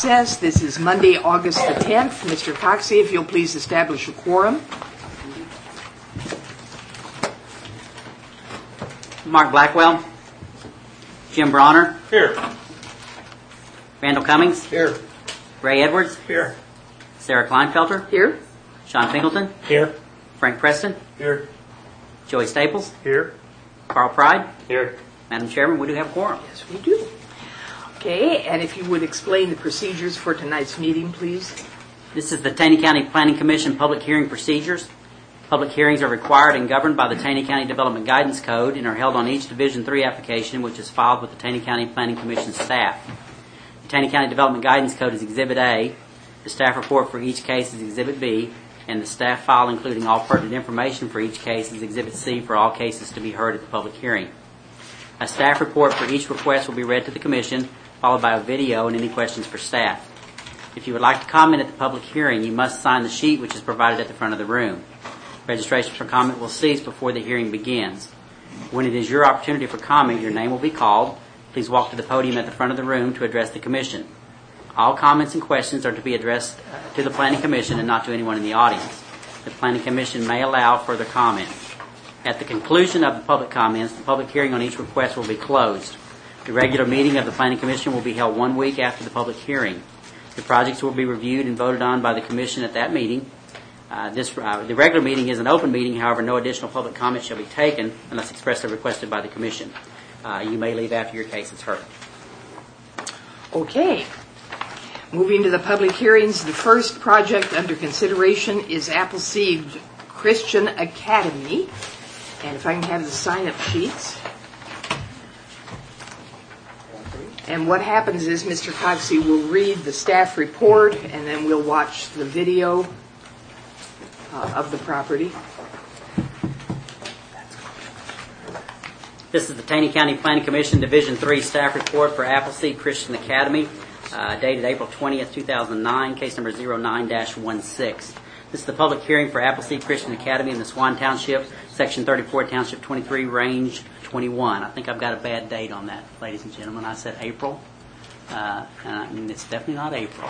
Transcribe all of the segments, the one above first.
recess. This is Monday, August the 10th. Mr. Coxey, if you'll please establish a quorum. Mark Blackwell. Jim Bronner. Here. Randall Cummings. Here. Ray Edwards. Here. Sarah Kleinfelter. Here. Sean Pinkleton. Here. Frank Preston. Here. Joey Staples. Here. Carl Pride. Here. Madam Chairman, we do have a quorum. Yes, we do. Okay, and if you would explain the procedures for tonight's meeting, please. This is the Taney County Planning Commission public hearing procedures. Public hearings are required and governed by the Taney County Development Guidance Code and are held on each Division III application which is filed with the Taney County Planning Commission staff. The Taney County Development Guidance Code is Exhibit A. The staff report for each case is Exhibit B. And the staff file including all pertinent information for each case is Exhibit C for all cases to be heard at the public hearing. A staff report for each request will be read to the Commission, followed by a video and any questions for staff. If you would like to comment at the public hearing, you must sign the sheet which is provided at the front of the room. Registration for comment will cease before the hearing begins. When it is your opportunity for comment, your name will be called. Please walk to the podium at the front of the room to address the Commission. All comments and questions are to be addressed to the Planning Commission and not to anyone in the audience. The Planning Commission may allow further comment. At the conclusion of the public comments, the public hearing on each request will be closed. The regular meeting of the Planning Commission will be held 1 week after the public hearing. The projects will be reviewed and voted on by the Commission at that meeting. The regular meeting is an open meeting, however, no additional public comment shall be taken unless expressly requested by the Commission. You may leave after your case is heard. Okay. Moving to the public hearings, the first project under consideration is Appleseed Christian Academy. And if I can have the sign-up sheets. And what happens is Mr. Coxey will read the staff report, and then we'll watch the video of the property. This is the Taney County Planning Commission Division III staff report for Appleseed Christian Academy, dated April 20th, 2009, case number 09-16. This is the public hearing for Appleseed Christian Academy in the Swan Township, Section 34, Township 23, Range 21. I think I've got a bad date on that, ladies and gentlemen. I said April, and it's definitely not April.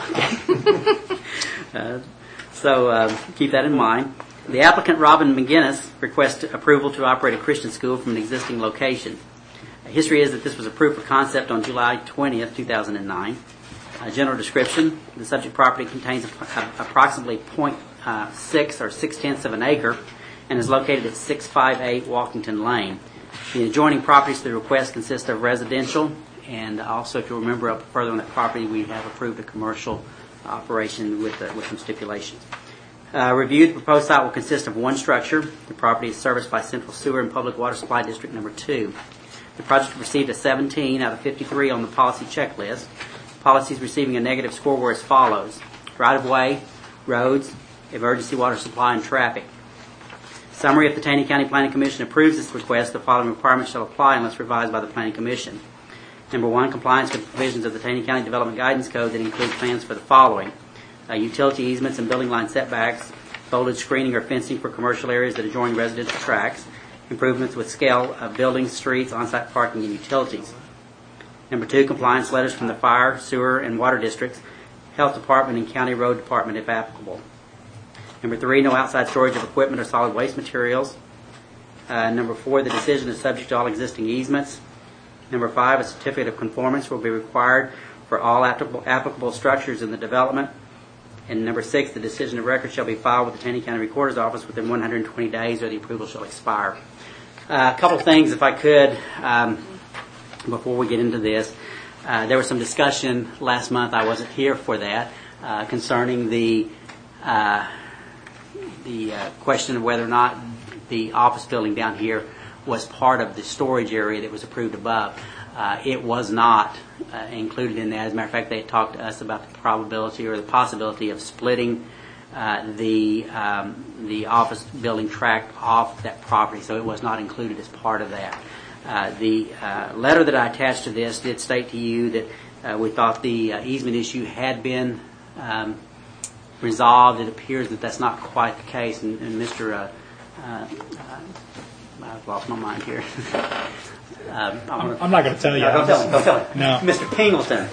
So keep that in mind. The applicant, Robin McGinnis, requests approval to operate a Christian school from an existing location. History is that this was approved for concept on July 20th, 2009. General description: the subject property contains approximately 0.6 or 0.6 of an acre and is located at 658 Walkington Lane. The adjoining properties to the request consist of residential, and also, if you remember up further on that property, we have approved a commercial operation with some stipulations. Reviewed, the proposed site will consist of one structure. The property is serviced by Central Sewer and Public Water Supply District Number 2. The project received a 17 out of 53 on the policy checklist. The policy is receiving a negative score were as follows: right-of-way, roads, emergency water supply, and traffic. Summary: if the Taney County Planning Commission approves this request, the following requirements shall apply unless revised by the Planning Commission. Number 1, compliance with the provisions of the Taney County Development Guidance Code that include plans for the following: utility easements and building line setbacks, foliage screening or fencing for commercial areas that adjoin residential tracts, improvements with scale of buildings, streets, on-site parking, and utilities. Number 2, compliance letters from the fire, sewer, and water districts, health department, and county road department if applicable. Number 3, no outside storage of equipment or solid waste materials. Number 4, the decision is subject to all existing easements. Number 5, a certificate of conformance will be required for all applicable structures in the development. And number 6, the decision of record shall be filed with the Taney County Recorder's Office within 120 days or the approval shall expire. A couple of things, if I could, before we get into this. There was some discussion last month, I wasn't here for that, concerning the question of whether or not the office building down here was part of the storage area that was approved above. It was not included in that. As a matter of fact, they had talked to us about the probability or the possibility of splitting the office building tract off that property, so it was not included as part of that. The letter that I attached to this did state to you that we thought the easement issue had been resolved. It appears that that's not quite the case, and Mr. I've lost my mind here. I'm not going to tell you. No, don't tell me. No. Mr. Pingleton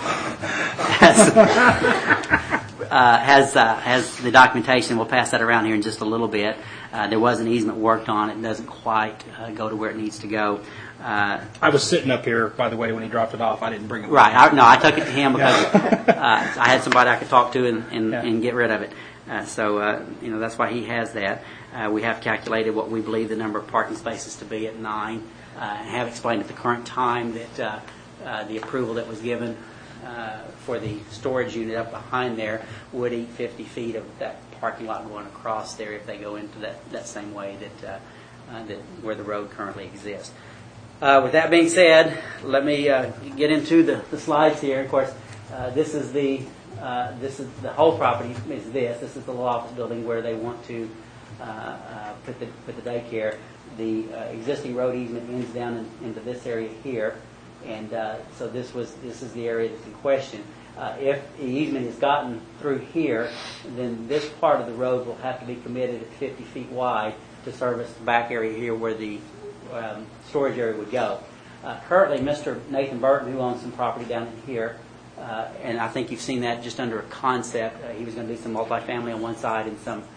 has the documentation. We'll pass that around here in just a little bit. There was an easement worked on. It doesn't quite go to where it needs to go. I was sitting up here, by the way, when he dropped it off. I didn't bring it. Right. I took it to him because I had somebody I could talk to and get rid of it. So that's why he has that. We have calculated what we believe the number of parking spaces to be at 9. I have explained at the current time that the approval that was given for the storage unit up behind there would eat 50 feet of that parking lot going across there if they go into that same way that where the road currently exists. With that being said, let me get into the slides here. Of course, this is the whole property. This is the law office building where they want to put the daycare. The existing road easement ends down into this area here, and so this is the area that's in question. If the easement is gotten through here, then this part of the road will have to be committed at 50 feet wide to service the back area here where the storage area would go. Currently, Mr. Nathan Burton, who owns some property down in here, and I think you've seen that just under a concept. He was going to do some multifamily on one side and some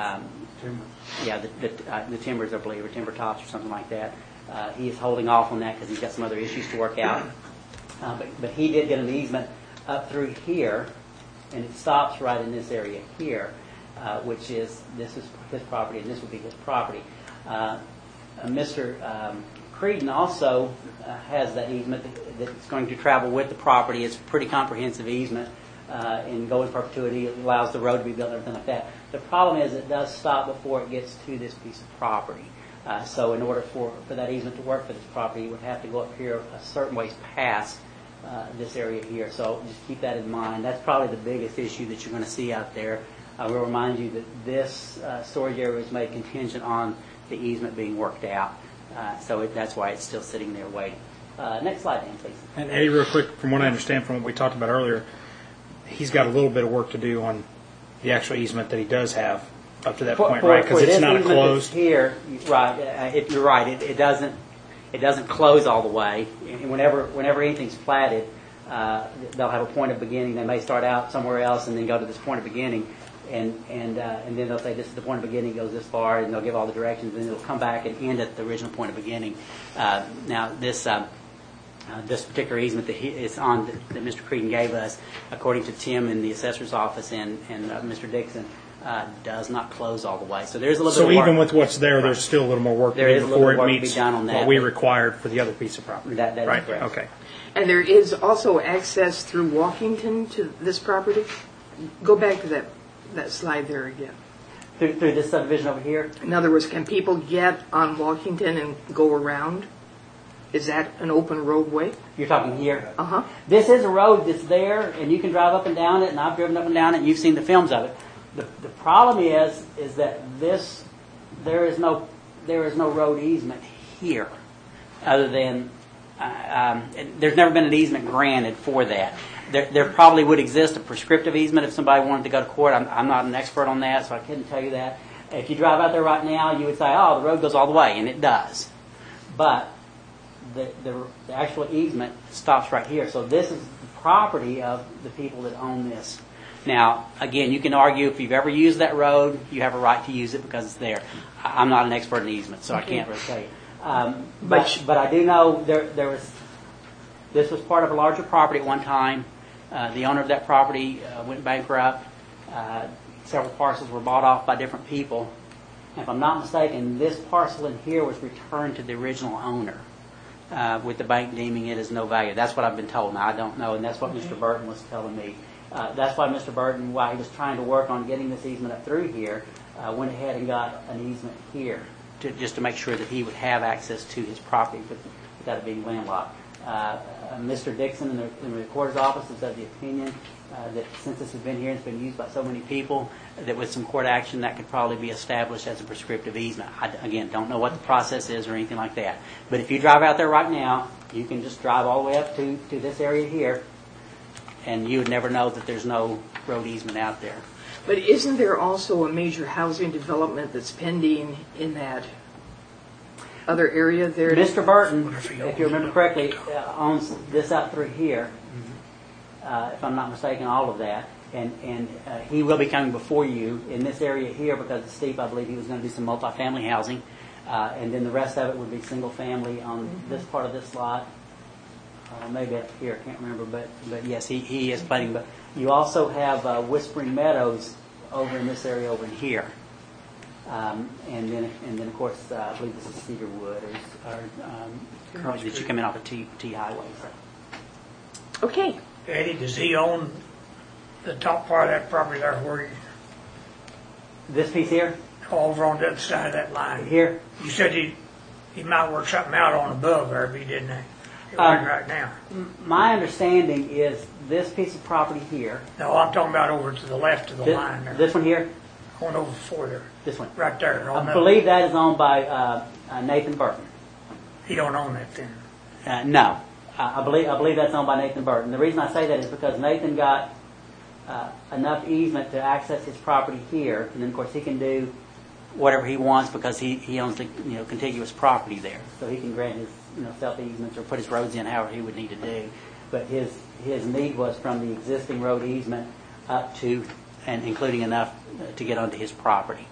the timbers, I believe, or timber tops or something like that. He is holding off on that because he's got some other issues to work out. But he did get an easement up through here, and it stops right in this area here, which is this is his property, and this would be his property. Mr. Creedon also has that easement that's going to travel with the property. It's a pretty comprehensive easement. And go in perpetuity. It allows the road to be built and everything like that. The problem is it does stop before it gets to this piece of property. So in order for that easement to work for this property, you would have to go up here a certain ways past this area here. So just keep that in mind. That's probably the biggest issue that you're going to see out there. I will remind you that this storage area was made contingent on the easement being worked out. So that's why it's still sitting there waiting. Next slide, Dan, please. And Eddie, real quick, from what I understand from what we talked about earlier, he's got a little bit of work to do on the actual easement that he does have up to that point, right? Because it's not closed. Here, right? You're right. It doesn't close all the way. And whenever anything's platted, they'll have a point of beginning. They may start out somewhere else and then go to this point of beginning, and then they'll say this is the point of beginning. It goes this far, and they'll give all the directions, and then it'll come back and end at the original point of beginning. Now this particular easement that is on that Mr. Creedon gave us, according to Tim in the assessor's office and Mr. Dixon, does not close all the way. So there's a little bit of work. So even with what's there's still a little more work to do before it meets what we required for the other piece of property. That is right? Correct. Okay. And there is also access through Walkington to this property? Go back to that slide there again. Through this subdivision over here? In other words, can people get on Walkington and go around? Is that an open roadway? You're talking here? Uh-huh. This is a road that's there, and you can drive up and down it, and I've driven up and down it, and you've seen the films of it. The problem is that there is no road easement here, other than there's never been an easement granted for that. There probably would exist a prescriptive easement if somebody wanted to go to court. I'm not an expert on that, so I couldn't tell you that. If you drive out there right now, you would say, oh, the road goes all the way, and it does. But the actual easement stops right here. So this is the property of the people that own this. Now, again, you can argue if you've ever used that road, you have a right to use it because it's there. I'm not an expert in easement, so I can't really tell you. But I do know this was part of a larger property at one time. The owner of that property went bankrupt. Several parcels were bought off by different people. And if I'm not mistaken, this parcel in here was returned to the original owner, with the bank deeming it as no value. That's what I've been told. Now, I don't know, and that's what Mr. Burton was telling me. That's why Mr. Burton, while he was trying to work on getting this easement up through here, went ahead and got an easement here just to make sure that he would have access to his property without it being landlocked. Mr. Dixon in the recorder's office is of the opinion that since this has been here and it's been used by so many people, that with some court action that could probably be established as a prescriptive easement. I, again, don't know what the process is or anything like that. But if you drive out there right now, you can just drive all the way up to this area here, and you would never know that there's no road easement out there. But isn't there also a major housing development that's pending in that other area there? Mr. Burton, if you remember correctly, owns this out through here. If I'm not mistaken, all of that. And he will be coming before you in this area here because it's steep. I believe he was going to do some multifamily housing. And then the rest of it would be single family on this part of this lot. Maybe up here, I can't remember. But yes, he is planning. But you also have Whispering Meadows over in this area over in here. And then of course, I believe this is Cedarwood or that you come in off of T Highway. So. Okay. Eddie, does he own the top part of that property there where you, This piece here? over on the other side of that line? Here? You said he might work something out on above there, but he didn't. Right now. My understanding is this piece of property here. No, I'm talking about over to the left of the line there. This one here? Going over further. This one? Right there. I believe that is owned by Nathan Burton. He don't own that then? No. I believe that's owned by Nathan Burton. The reason I say that is because Nathan got enough easement to access his property here, and then of course he can do whatever he wants because he owns the contiguous property there, so he can grant his self easements or put his roads in however he would need to do. But his need was from the existing road easement up to and including enough to get onto his property,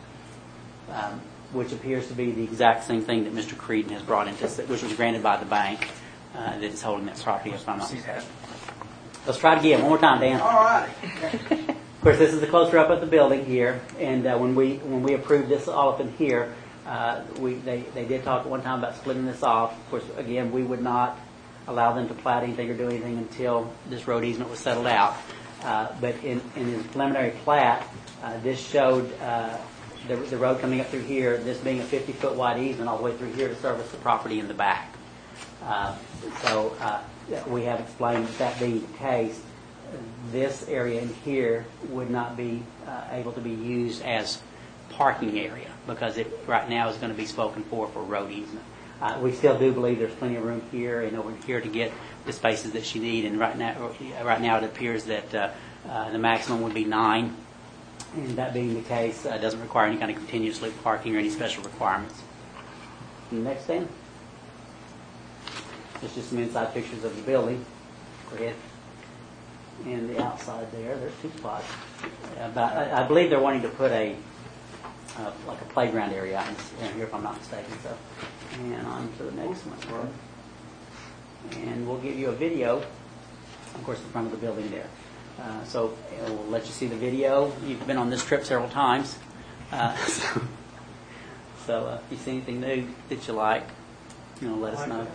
which appears to be the exact same thing that Mr. Creedon has brought into, which was granted by the bank that is holding that property. If I'm not mistaken. Let's try it again one more time, Dan. All right. Of course, this is a closer up of the building here, and when we approved this all up in here, they did talk at one time about splitting this off. Of course, again, we would not allow them to plat anything or do anything until this road easement was settled out. But in his preliminary plat, this showed the road coming up through here, this being a 50-foot wide easement all the way through here to service the property in the back. So we have explained that being the case, this area in here would not be able to be used as parking area because it right now is going to be spoken for road easement. We still do believe there's plenty of room here and over here to get the spaces that you need. And right now it appears that the maximum would be 9. And that being the case, doesn't require any kind of continuous loop parking or any special requirements. Next, Dan. It's just some inside pictures of the building. Go ahead. And the outside there's 2 spots. But I believe they're wanting to put a playground area out in here, if I'm not mistaken. So, and on to the next one. And we'll give you a video, of course, in front of the building there. So we'll let you see the video. You've been on this trip several times. So if you see anything new that you like, let us know.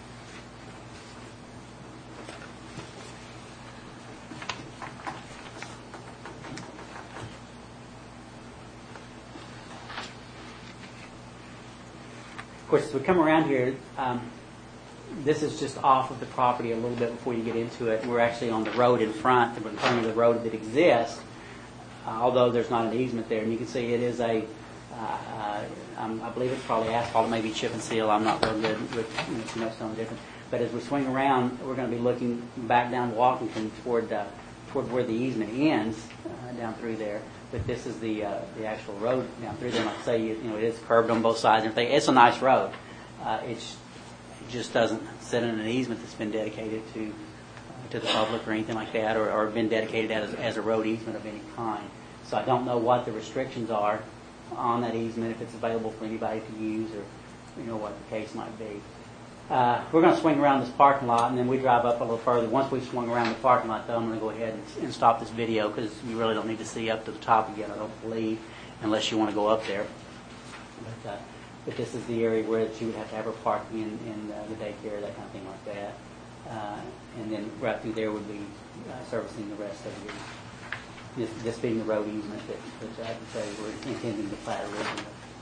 Of course, as we come around here, this is just off of the property a little bit before you get into it. We're actually on the road in front of the road that exists, although there's not an easement there. And you can see it is I believe it's probably asphalt, maybe chip and seal. I'm not real good with too much stone different. But as we swing around, we're going to be looking back down Walkington toward where the easement ends, down through there. But this is the actual road down through there. Like I say, it is curved on both sides and everything. It's a nice road. It just doesn't sit in an easement that's been dedicated to the public or anything like that, or been dedicated as a road easement of any kind. So I don't know what the restrictions are on that easement, if it's available for anybody to use, or what the case might be. We're going to swing around this parking lot, and then we drive up a little further. Once we've swung around the parking lot, though, I'm going to go ahead and stop this video because you really don't need to see up to the top again, I don't believe, unless you want to go up there. But this is the area where she would have to have her parking in the daycare, that kind of thing like that. And then right through there would be servicing the rest of this being the road easement that I can say we're intending to plat originally.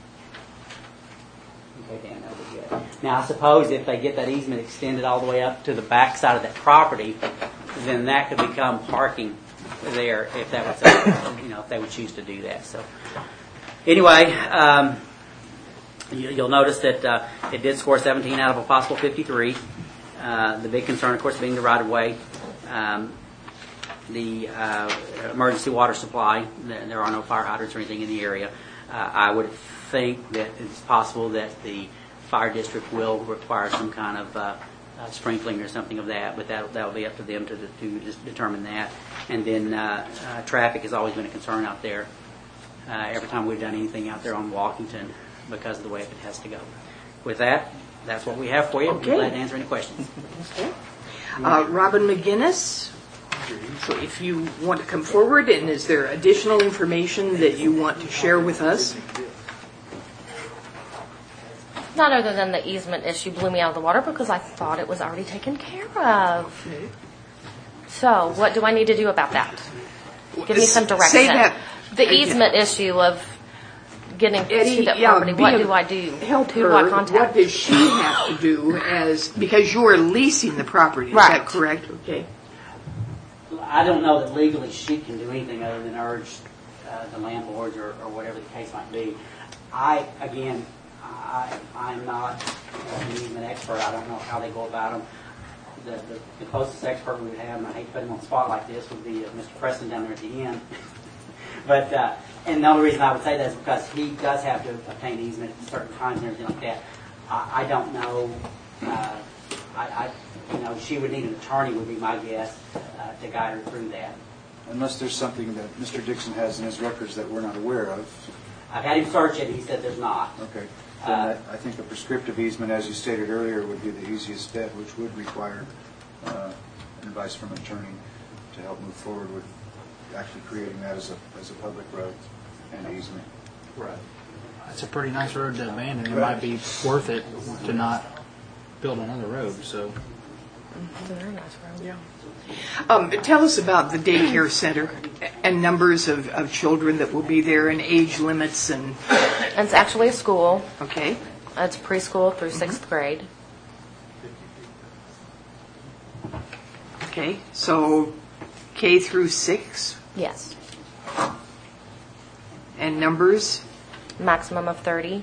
Okay, Dan, that would be good. Now, I suppose if they get that easement extended all the way up to the back side of that property, then that could become parking there if that was, if they would choose to do that. So, anyway, you'll notice that it did score 17 out of a possible 53. The big concern, of course, being the right-of-way, the emergency water supply. There are no fire hydrants or anything in the area. I would think that it's possible that the fire district will require some kind of sprinkling or something of that, but that will be up to them to just determine that. And then traffic has always been a concern out there. Every time we've done anything out there on Walkington, because of the way it has to go. With that, that's what we have for you. Okay. We're glad to answer any questions. Okay. Robin McGinnis, so if you want to come forward, and is there additional information that you want to share with us? Not other than the easement issue blew me out of the water because I thought it was already taken care of. Okay. So, what do I need to do about that? Give me some direction. Say that. The easement issue of getting Eddie, to the property. What do I do? Help Who her. do I contact? What does she have to do because you are leasing the property? Is Right. that correct? Okay. I don't know that legally she can do anything other than urge the landlords or whatever the case might be. I'm not an easement expert. I don't know how they go about them. The closest expert we would have, and I hate to put him on the spot like this, would be Mr. Preston down there at the end. But and the only reason I would say that is because he does have to obtain easement at certain times and everything like that. I don't know. She would need an attorney, would be my guess, to guide her through that. Unless there's something that Mr. Dixon has in his records that we're not aware of. I've had him search it. He said there's not. Okay. Then I think a prescriptive easement, as you stated earlier, would be the easiest step, which would require advice from an attorney to help move forward with actually creating that as a public road and easement. Right. It's a pretty nice road to abandon. It might be worth it to not build another road. So. It's a very nice road. Yeah. Tell us about the daycare center and numbers of children that will be there and age limits and. It's actually a school. Okay. It's preschool through 6th grade. Okay. So K through 6 Yes. and numbers. Maximum of 30.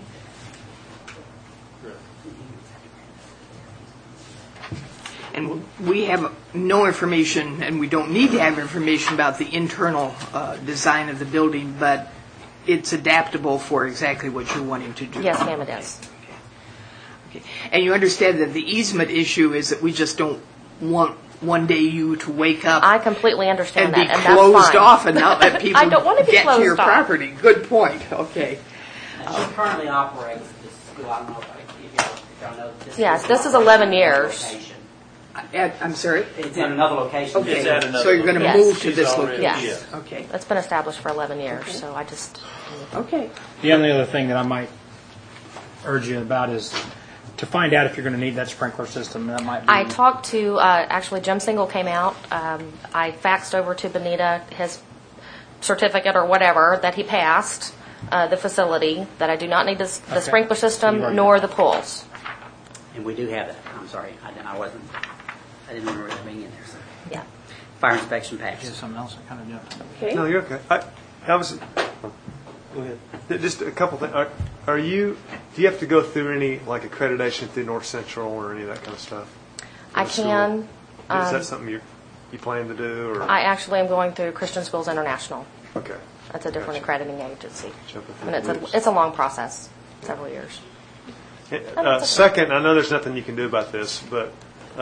And we have no information, and we don't need to have information about the internal design of the building, but it's adaptable for exactly what you're wanting to do. Yes, ma'am, it is. Okay. And you understand that the easement issue is that we just don't want one day you to wake up I completely understand and that, be and that's closed fine. off and not let people I don't want to be get closed to your off. property. Good point. Okay. She currently operates this school. I don't know if y'all know. Yes, this is 11 years. Location. I'm sorry? It's in another location. Okay. It's at another So you're going to Yes. move to She's this already- location? Yes. Okay. It's been established for 11 years, so I just... Okay. The only other thing that I might urge you about is to find out if you're going to need that sprinkler system. That might be. I talked to, actually Jim Single came out. I faxed over to Benita his certificate or whatever that he passed the facility, that I do not need the sprinkler You system already nor know. the pools. And we do have that. I'm sorry. I didn't remember that being in there. So. Yeah. Fire inspection Is package. something else I kind of do. Okay. No, you're okay. I was. Go ahead. Just a couple things. Do you have to go through any like accreditation through North Central or any of that kind of stuff? I For the school? can. Is that something you plan to do? Or I actually am going through Christian Schools International. okay. That's a different Gotcha. accrediting agency. Jumping through And the loops. it's a long process, several years. Second, I know there's nothing you can do about this, but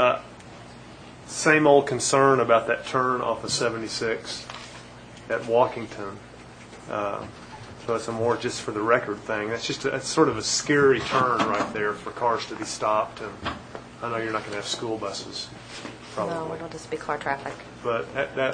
same old concern about that turn off of 76 at Walkington. So it's a more just for the record thing. That's sort of a scary turn right there for cars to be stopped. And I know you're not going to have school buses, No, probably, it'll just be car traffic. but that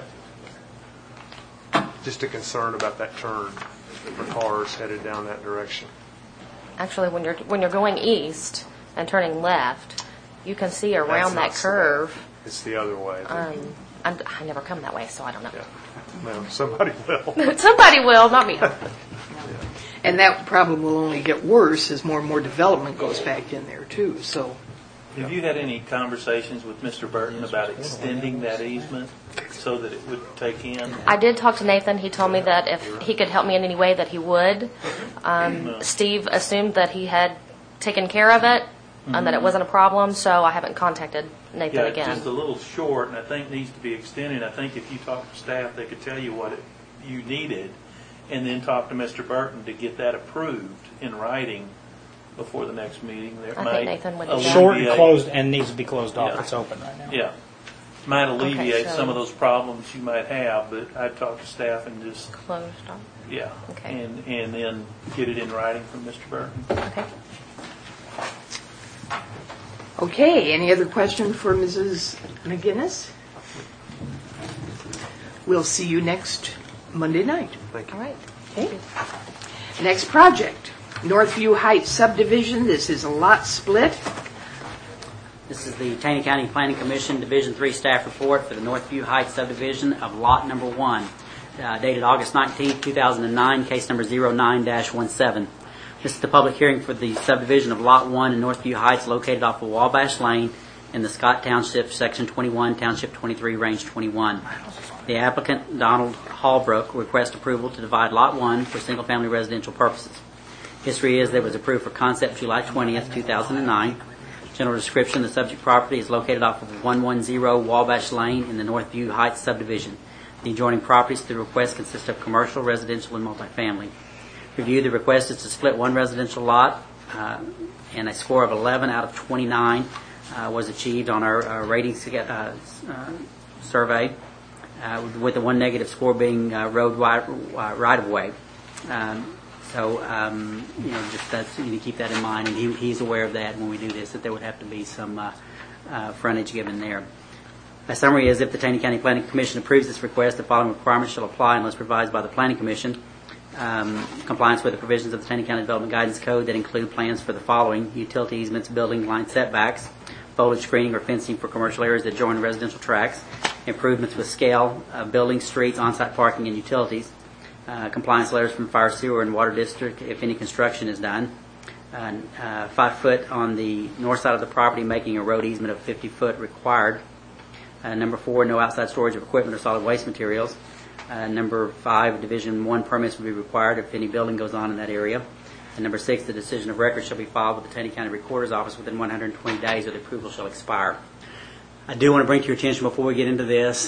just a concern about that turn for cars headed down that direction. Actually, when you're going east and turning left, you can see That's around that not so curve. bad. It's the other way. I never come that way, so I don't know. Yeah. No, somebody will. Somebody will, not me. And that problem will only get worse as more and more development goes back in there too. So Have you had any conversations with Mr. Burton about extending that easement so that it would take in? I did talk to Nathan. He told me that if he could help me in any way, that he would. Steve assumed that he had taken care of it and that it wasn't a problem, so I haven't contacted Nathan Yeah, again. it's just a little short, and I think needs to be extended. I think if you talk to staff, they could tell you what you needed, and then talk to Mr. Burton to get that approved in writing before the next meeting. That I think might Nathan would do that. Short and alleviate- closed and needs to be closed off. Yeah. It's open right now. Yeah. Might alleviate so- some of those problems you might have, but I'd talk to staff and just, Closed off. yeah. Okay. And then get it in writing from Mr. Burton. Okay. Okay, any other question for Mrs. McGinnis? We'll see you next Monday night. Thank you. All right. Okay. Next project, Northview Heights subdivision. This is a lot split. This is the Taney County Planning Commission Division 3 staff report for the Northview Heights subdivision of lot number 1, dated August 19, 2009, case number 09-17. This is the public hearing for the subdivision of lot 1 in Northview Heights located off of Wabash Lane in the Scott Township, Section 21, Township 23, Range 21. The applicant, Donald Hallbrook, requests approval to divide lot 1 for single-family residential purposes. History is that it was approved for concept July 20th, 2009. General description, the subject property is located off of 110 Wabash Lane in the Northview Heights subdivision. The adjoining properties to the request consist of commercial, residential, and multifamily. Review, the request is to split one residential lot, and a score of 11 out of 29 was achieved on our rating survey, with the one negative score being road right-of-way. Just that's, you need to keep that in mind, and he's aware of that when we do this, that there would have to be some frontage given there. A summary is, if the Taney County Planning Commission approves this request, the following requirements shall apply unless revised by the Planning Commission. Compliance with the provisions of the Taney County Development Guidance Code that include plans for the following: utility easements, building line setbacks, foliage screening or fencing for commercial areas that join residential tracts, improvements with scale, buildings, streets, on-site parking, and utilities, compliance letters from fire, sewer, and water district if any construction is done, 5 foot on the north side of the property, making a road easement of 50 foot required. Number 4, no outside storage of equipment or solid waste materials. Number 5, Division 1 permits will be required if any building goes on in that area. And number 6, the decision of record shall be filed with the Taney County Recorder's Office within 120 days or the approval shall expire. I do want to bring to your attention before we get into this,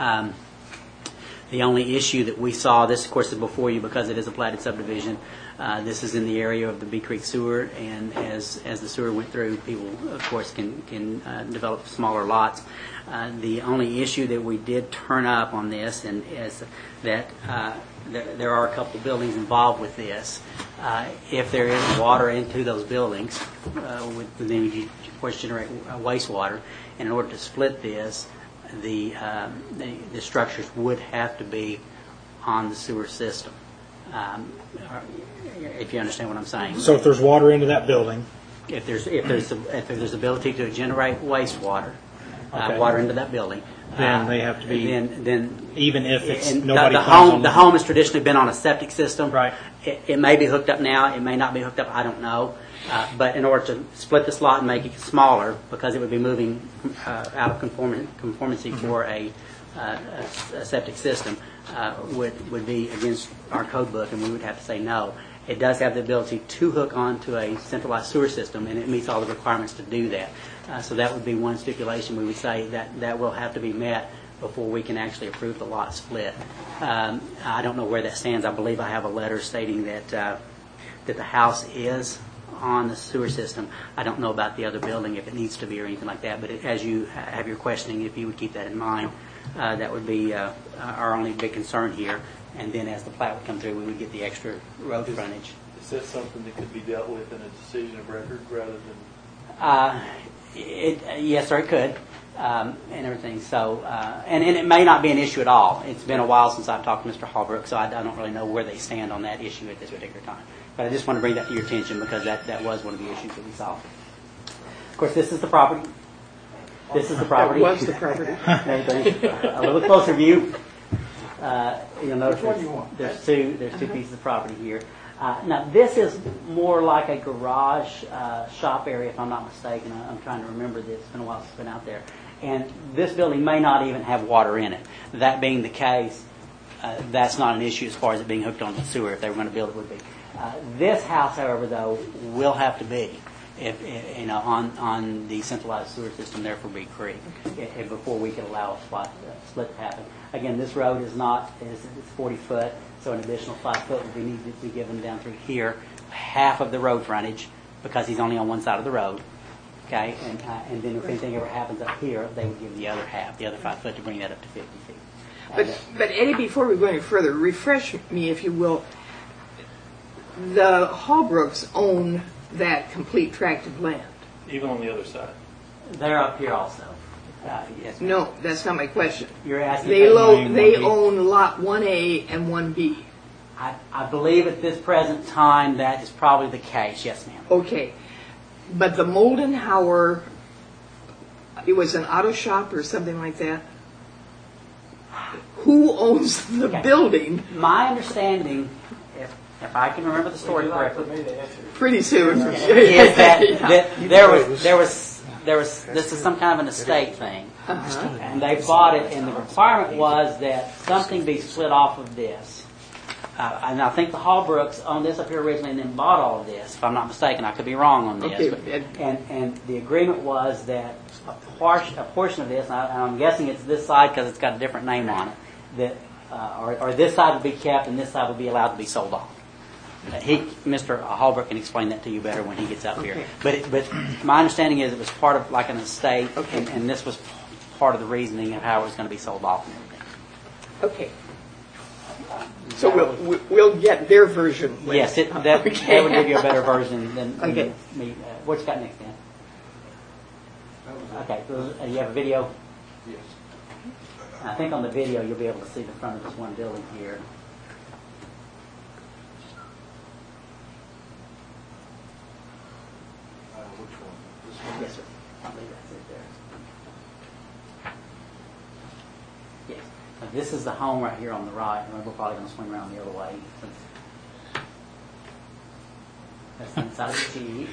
the only issue that we saw, this of course is before you because it is a platted subdivision. This is in the area of the Bee Creek sewer, and as the sewer went through, people of course can develop smaller lots. The only issue that we did turn up on this and is that there are a couple of buildings involved with this. If there is water into those buildings, then you of course generate wastewater, and in order to split this, the structures would have to be on the sewer system. If you understand what I'm saying. So if there's water into that building, If there's ability to generate wastewater, Okay. water into that building, then they have to be, then even if it's and nobody the plans home on the home has traditionally been on a septic system. Right. It may be hooked up now. It may not be hooked up. I don't know. But in order to split the slot and make it smaller, because it would be moving out of conformity for a septic system, would be against our code book, and we would have to say no. It does have the ability to hook onto a centralized sewer system, and it meets all the requirements to do that. So that would be one stipulation we would say that will have to be met before we can actually approve the lot split. I don't know where that stands. I believe I have a letter stating that the house is on the sewer system. I don't know about the other building, if it needs to be or anything like that, but as you have your questioning, if you would keep that in mind, that would be our only big concern here. And then as the plat would come through, we would get the extra road frontage. Is that something that could be dealt with in a decision of record rather than? Yes, sir, it could, and everything. So, and it may not be an issue at all. It's been a while since I've talked to Mr. Hallbrook, so I don't really know where they stand on that issue at this particular time. But I just want to bring that to your attention because that was one of the issues that we saw. Of course, this is the property. This is the property. That was the property. Everything. A little closer view. You'll notice there's two pieces of property here. Now, this is more like a garage shop area, if I'm not mistaken. I'm trying to remember this. It's been a while since I've been out there. And this building may not even have water in it. That being the case, that's not an issue as far as it being hooked on the sewer. If they were going to build it, would be. This house, however, though, will have to be on the centralized sewer system there for Bee Creek before we can allow a split to happen. Again, this road is 40 foot, so an additional 5 foot would be needed to be given down through here. Half of the road frontage because he's only on one side of the road. Okay, and then if anything ever happens up here, they would give the other half, the other 5 foot, to bring that up to 50 feet. But Eddie, before we go any further, refresh me, if you will. The Hallbrooks own that complete tract of land. Even on the other side. They're up here also. Yes. No, that's not my question. You're asking. They own Lot 1A and 1B. I believe at this present time that is probably the case. Yes, ma'am. Okay. But the Moldenhauer, it was an auto shop or something like that? Who owns the building? My understanding, if I can remember the story correctly, Pretty soon. is that there was this is some kind of an estate thing, and they bought it, and the requirement was that something be split off of this. And I think the Hallbrooks owned this up here originally and then bought all of this, if I'm not mistaken. I could be wrong on this. Okay. And the agreement was that a portion of this, and I'm guessing it's this side because it's got a different name on it, that or this side would be kept and this side would be allowed to be sold off. Mr. Hallbrook can explain that to you better when he gets up here. But my understanding is it was part of like an estate, and this was part of the reasoning of how it was going to be sold off and everything. Okay. So we'll get their version later. Yes, that would give you a better version than me. What you got next, Dan? Okay, you have a video? Yes. I think on the video you'll be able to see the front of this one building here. Which one? This one? Yes, sir. I believe that's it there. Yes. Now, this is the home right here on the right. And we're probably going to swing around the other way. That's the inside of the Jeep.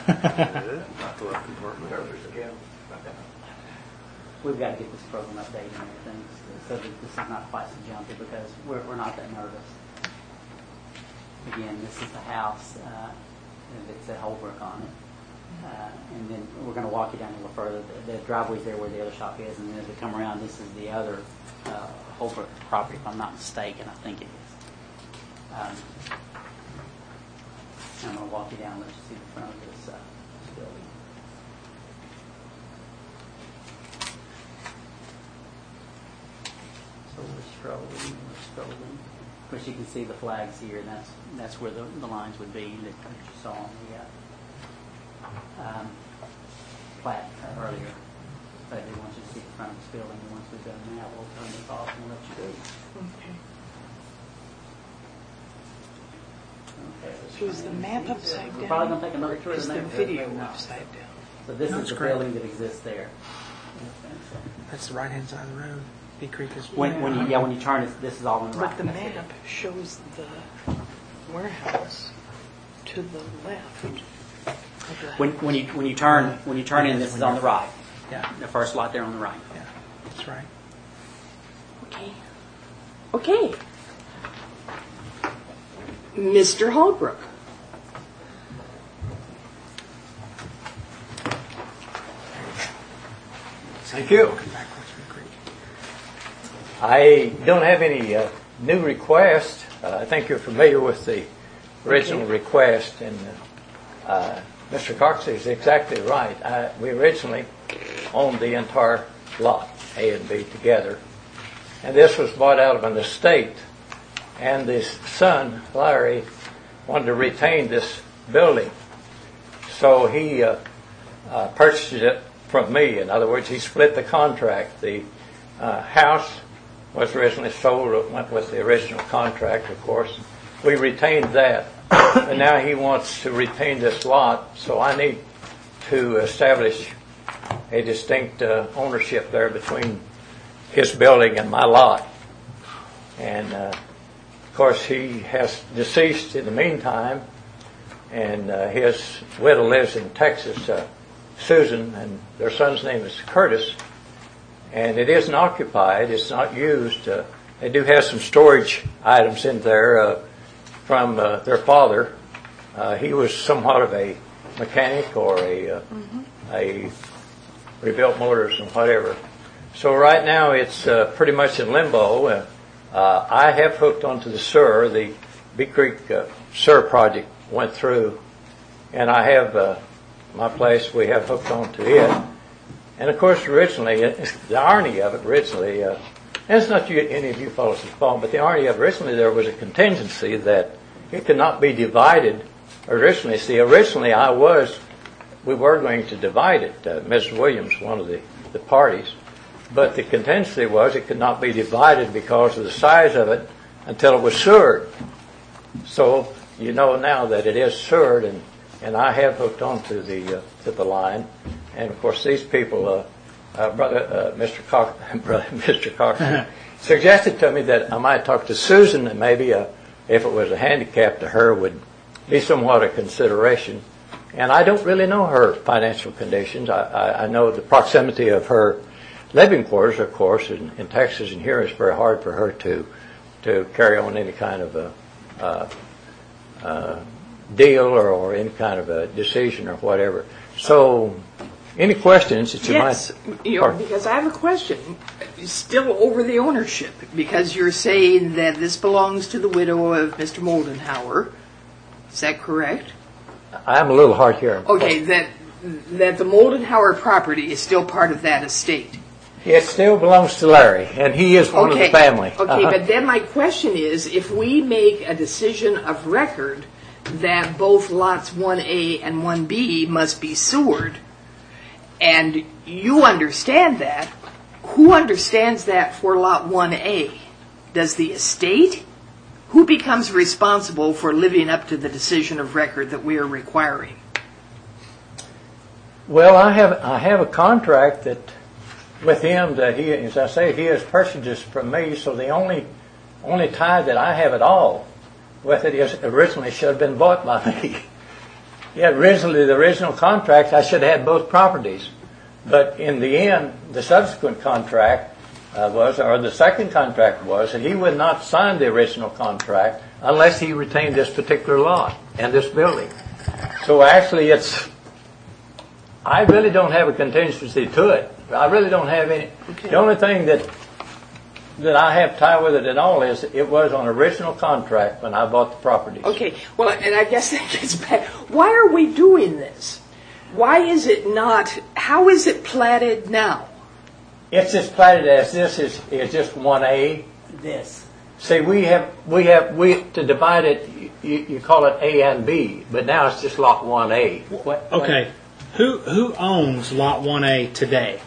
We've got to get this program updated and everything so that this is not quite so jumpy because we're not that nervous. Again, this is the house. And it's a Holbrook on it. And then we're going to walk you down a little further. The driveway's there where the other shop is, and then as we come around, this is the other Holbrook property, if I'm not mistaken. I think it is. I'm going to walk you down and let you see the front of this building. So we're scrolling. Of course, you can see the flags here, and that's where the lines would be that you saw on the plat earlier. But they want you to see the front of this building, and once we've done that, we'll turn this off and let you go. Okay. So is the map upside down? We're probably going to take another tour of Is the the neighborhood. video upside down? So this is the building that exists there. That's the right-hand side of the road. Big Creek is... When you turn, this is all on the right. But the map shows the warehouse to the left. When you turn in, this is on the right. Yeah. The first lot there on the right. Yeah, that's right. Okay. Mr. Holbrook. Thank you. I don't have any new request. I think you're familiar with the original request, and Mr. Cox is exactly right. We originally owned the entire lot, A and B together, and this was bought out of an estate, and his son, Larry, wanted to retain this building, so he purchased it from me. In other words, he split the contract. The house was originally sold. It went with the original contract, of course. We retained that, and now he wants to retain this lot, so I need to establish a distinct ownership there between his building and my lot. And of course, he has deceased in the meantime, and his widow lives in Texas, Susan, and their son's name is Curtis. And it isn't occupied, it's not used. They do have some storage items in there from their father. He was somewhat of a mechanic or a rebuilt motors and whatever. So right now it's pretty much in limbo. I have hooked onto the sewer. The Big Creek sewer project went through, and I have my place. We have hooked onto it, and of course, originally, the irony of it originally, and it's not any of you fellows' fault, but the irony of it originally there was a contingency that it could not be divided. Originally, we were going to divide it. Mrs. Williams, one of the parties, but the contingency was it could not be divided because of the size of it until it was sewered. So you know now that it is sewered, and I have hooked onto to the line, and of course these people, Mr. Cox, suggested to me that I might talk to Susan, and maybe if it was a handicap to her would be somewhat a consideration. And I don't really know her financial conditions. I know the proximity of her living quarters, of course, in Texas and here is very hard for her to carry on any kind of a deal or any kind of a decision or whatever. So, any questions that you might... Yes, because I have a question. Still over the ownership, because you're saying that this belongs to the widow of Mr. Moldenhauer. Is that correct? I'm a little hard hearing. Okay, that the Moldenhauer property is still part of that estate. It still belongs to Larry, and he is one of the family. Okay, but then my question is, if we make a decision of record that both lots 1A and 1B must be sewered, and you understand that, who understands that for lot 1A? Does the estate? Who becomes responsible for living up to the decision of record that we are requiring? Well, I have a contract that with him that he, as I say, he has purchased this from me. So the only tie that I have at all with it is originally should have been bought by me. Yeah, originally the original contract I should have had both properties, but in the end, the subsequent contract the second contract was that he would not sign the original contract unless he retained this particular lot and this building. So actually I really don't have a contingency to it. I really don't have any. Okay. The only thing that I have tied with it at all is it was on original contract when I bought the properties. Okay, well, and I guess that gets back. Why are we doing this? Why is it not, how is it platted now? It's just platted as this is just 1A. This. See, we to divide it, you call it A and B, but now it's just lot 1A. Okay. Who owns lot 1A today?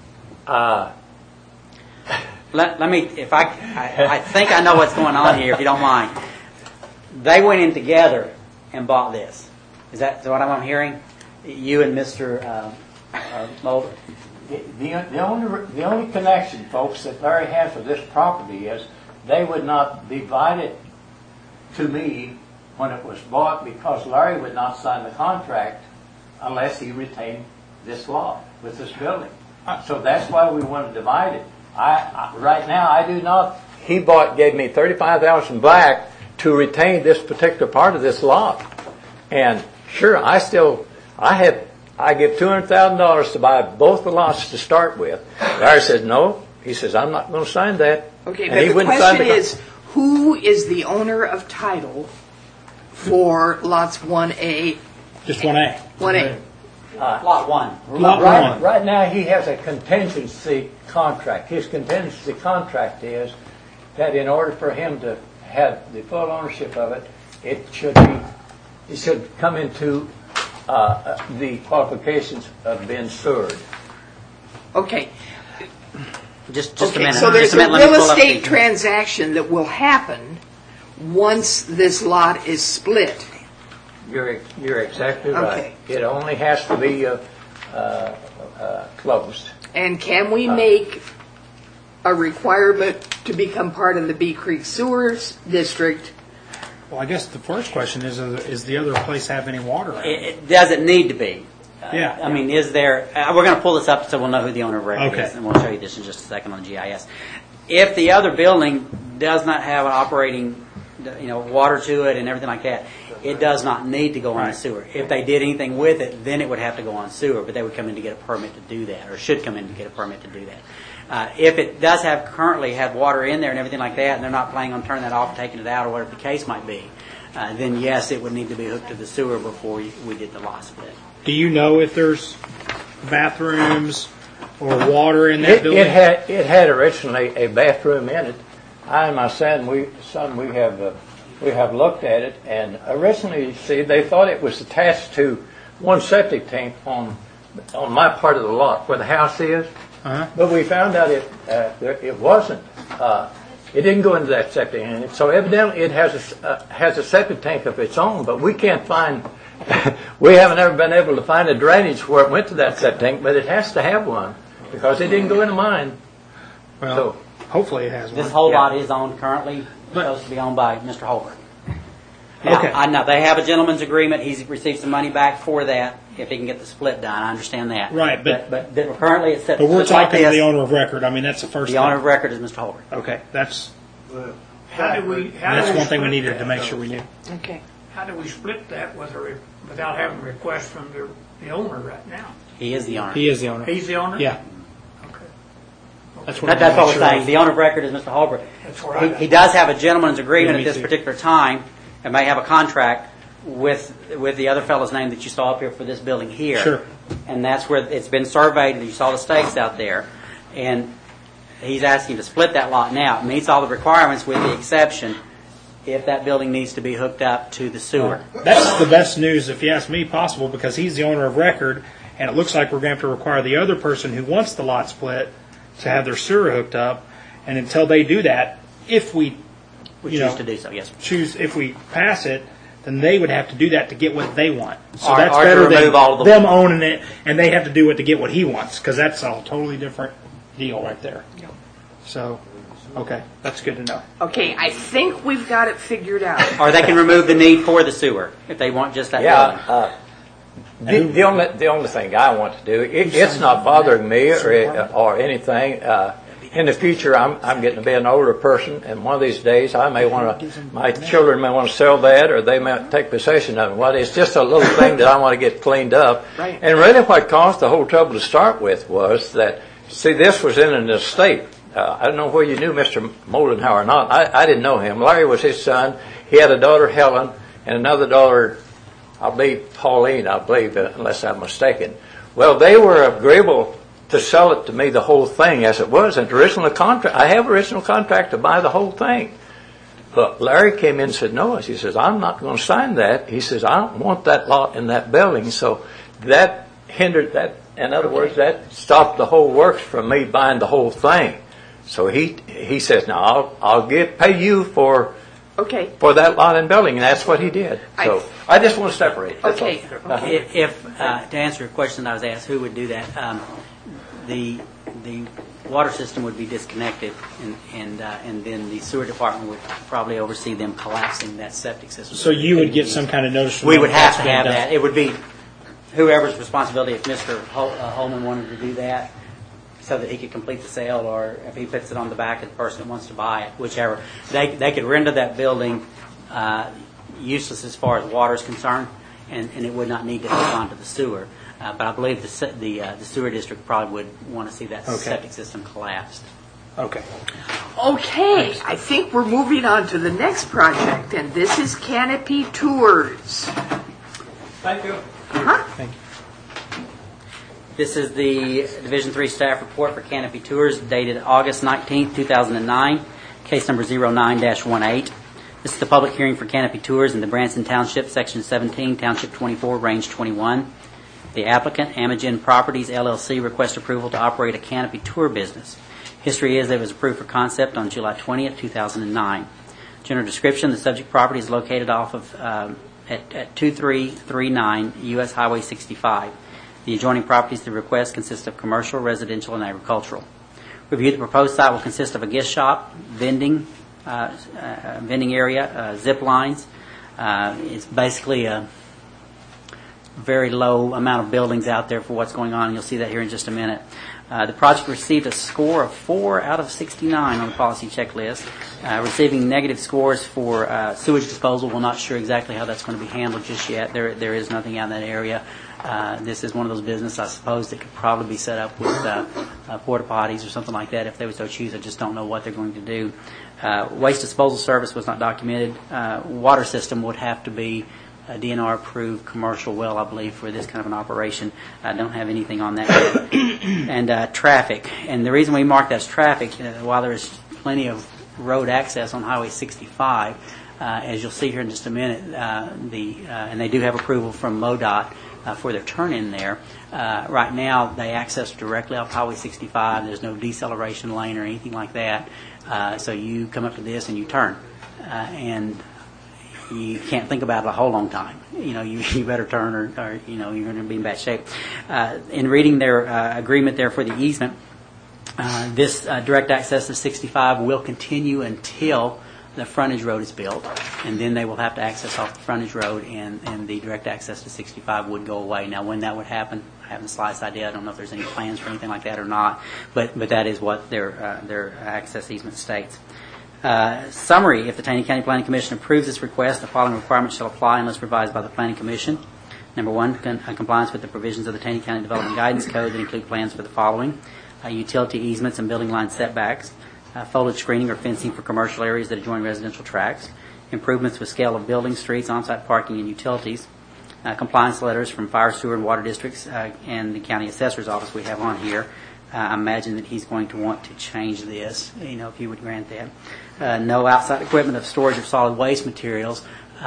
Let me, if I think I know what's going on here, if you don't mind. They went in together and bought this. Is that what I'm hearing? You and Mr. Mulder? The only connection, folks, that Larry has with this property is they would not divide it to me when it was bought because Larry would not sign the contract unless he retained this lot with this building. So that's why we want to divide it. Right now, I do not. He gave me $35,000 back to retain this particular part of this lot, and sure, I give $200,000 to buy both the lots to start with. Larry says no. He says I'm not going to sign that. Okay, but the question is, who is the owner of title for lots 1A? Just 1A. 1A. Lot 1. Right now, he has a contingency contract. His contingency contract is that in order for him to have the full ownership of it, it should come into the qualifications of being sewered. Okay. Just a minute. So there's a real estate transaction that will happen once this lot is split. You're exactly right. Okay. It only has to be closed. And can we make a requirement to become part of the Bee Creek Sewers District? Well, I guess the first question is the other place have any water? Does it need to be? Yeah. I mean, is there... we're going to pull this up so we'll know who the owner of record is, and we'll show you this in just a second on GIS. If the other building does not have an operating, water to it and everything like that, it does not need to go on sewer. If they did anything with it, then it would have to go on sewer, but they would come in to get a permit to do that, or should come in to get a permit to do that. If it does currently have water in there and everything like that, and they're not planning on turning that off, taking it out, or whatever the case might be, then yes, it would need to be hooked to the sewer before we did the lot split. Do you know if there's bathrooms or water in that building? It had originally a bathroom in it. I and my son, we have looked at it, and originally, see, they thought it was attached to one septic tank on my part of the lot where the house is. Uh-huh. But we found out it wasn't. It didn't go into that septic tank. So evidently, it has a septic tank of its own. But we can't find. We haven't ever been able to find a drainage where it went to that septic tank. But it has to have one because it didn't go into mine. Well, So hopefully it has one. This whole lot is owned currently, supposed to be owned by Mr. Holbert. Now, Okay. I know they have a gentleman's agreement. He's received some money back for that if he can get the split done. I understand that. Right, but currently it's set. But we're just like talking to this. the owner of record. I mean, that's the first The thing. owner of record is Mr. Holbert. Okay, that's How do we one thing we split needed that, to make though? sure we knew. Okay. How do we split that without having a request from the owner right now? He is the owner. He is the owner. He's the owner? Yeah, Okay. that's what That's what we're sure saying. of. The owner of record is Mr. Holbert. That's where I got He does have a gentleman's agreement Yeah, at me this too. particular time, and may have a contract with the other fellow's name that you saw up here for this building here. Sure. And that's where it's been surveyed, and you saw the stakes out there. And he's asking to split that lot now. It meets all the requirements with the exception if that building needs to be hooked up to the sewer. That's the best news, if you ask me, possible, because he's the owner of record, and it looks like we're going to have to require the other person who wants the lot split to have their sewer hooked up. And until they do that, if we We you choose know, to do so, yes. if we pass it, then they would have to do that to get what they want. So Or- that's or to better than remove all of the- them owning it, and they have to do it to get what he wants, because that's a totally different deal right there. So, okay, that's good to know. Okay, I think we've got it figured out. Or they can remove the need for the sewer if they want just that building. the only thing I want to do, it's not bothering me or anything. In the future, I'm getting to be an older person, and one of these days, my children may want to sell that, or they may take possession of it. Well, it's just a little thing that I want to get cleaned up. Right. And really, what caused the whole trouble to start with was that, see, this was in an estate. I don't know whether you knew Mr. Moldenhauer or not. I didn't know him. Larry was his son. He had a daughter, Helen, and another daughter, I believe, Pauline, unless I'm mistaken. Well, they were agreeable to sell it to me, the whole thing as it was. And original contract, I have original contract to buy the whole thing. But Larry came in and said, no. He says, I'm not going to sign that. He says, I don't want that lot in that building. So that hindered that. In other words, that stopped the whole works from me buying the whole thing. So he says, now I'll pay you for Okay. that lot and building, and that's what he did. So I just want to separate it. That's Okay. all. If to answer your question, I was asked who would do that. The water system would be disconnected, and then the sewer department would probably oversee them collapsing that septic system. So you would get some kind of notice from We them would if have that's to been have done. that. It would be whoever's responsibility if Mr. Holman wanted to do that, so that he could complete the sale, or if he puts it on the back of the person that wants to buy it, whichever. They could render that building useless as far as water is concerned, and it would not need to hook onto the sewer. But I believe the sewer district probably would want to see that Okay. septic system collapsed. Okay. Okay, I think we're moving on to the next project, and this is Canopy Tours. Thank you. Huh? Thank you. This is the Division 3 staff report for Canopy Tours dated August 19th, 2009, case number 09-18. This is the public hearing for Canopy Tours in the Branson Township, Section 17, Township 24, Range 21. The applicant, Amogen Properties, LLC, requests approval to operate a Canopy Tour business. History is that it was approved for concept on July 20th, 2009. General description, the subject property is located off of at 2339 U.S. Highway 65. The adjoining properties to the request consist of commercial, residential, and agricultural. Review: the proposed site will consist of a gift shop, vending area, zip lines. It's basically a very low amount of buildings out there for what's going on. You'll see that here in just a minute. The project received a score of 4 out of 69 on the policy checklist. Receiving negative scores for sewage disposal. We're not sure exactly how that's going to be handled just yet. There is nothing out in that area. This is one of those businesses, I suppose, that could probably be set up with porta potties or something like that if they would so choose. I just don't know what they're going to do. Waste disposal service was not documented. Water system would have to be a DNR-approved commercial well, I believe, for this kind of an operation. I don't have anything on that yet. And traffic. And the reason we mark that as traffic, while there is plenty of road access on Highway 65, as you'll see here in just a minute, and they do have approval from MoDOT for their turn-in there. Right now, they access directly off Highway 65. There's no deceleration lane or anything like that. So you come up to this and you turn. And you can't think about it a whole long time. You better turn or you're going to be in bad shape. In reading their agreement there for the easement, this direct access to 65 will continue until the frontage road is built, and then they will have to access off the frontage road, and the direct access to 65 would go away. Now, when that would happen, I haven't the slightest idea. I don't know if there's any plans for anything like that or not, but that is what their access easement states. Summary: if the Taney County Planning Commission approves this request, the following requirements shall apply unless revised by the Planning Commission. Number one, compliance with the provisions of the Taney County Development Guidance Code that include plans for the following: utility easements and building line setbacks, foliage screening or fencing for commercial areas that adjoin residential tracts, improvements with scale of buildings, streets, on-site parking, and utilities, compliance letters from fire, sewer, and water districts, and the county assessor's office we have on here. I imagine that he's going to want to change this, if you would grant that. No outside equipment of storage of solid waste materials,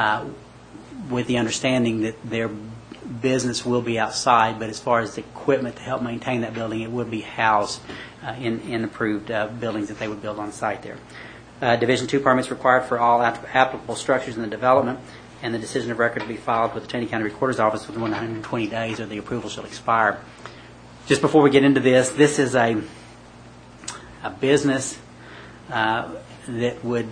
with the understanding that their business will be outside, but as far as the equipment to help maintain that building, it would be housed in approved buildings that they would build on site there. Division 2 permits required for all applicable structures in the development, and the decision of record to be filed with the Taney County Recorder's Office within 120 days or the approval shall expire. Just before we get into this is a business that would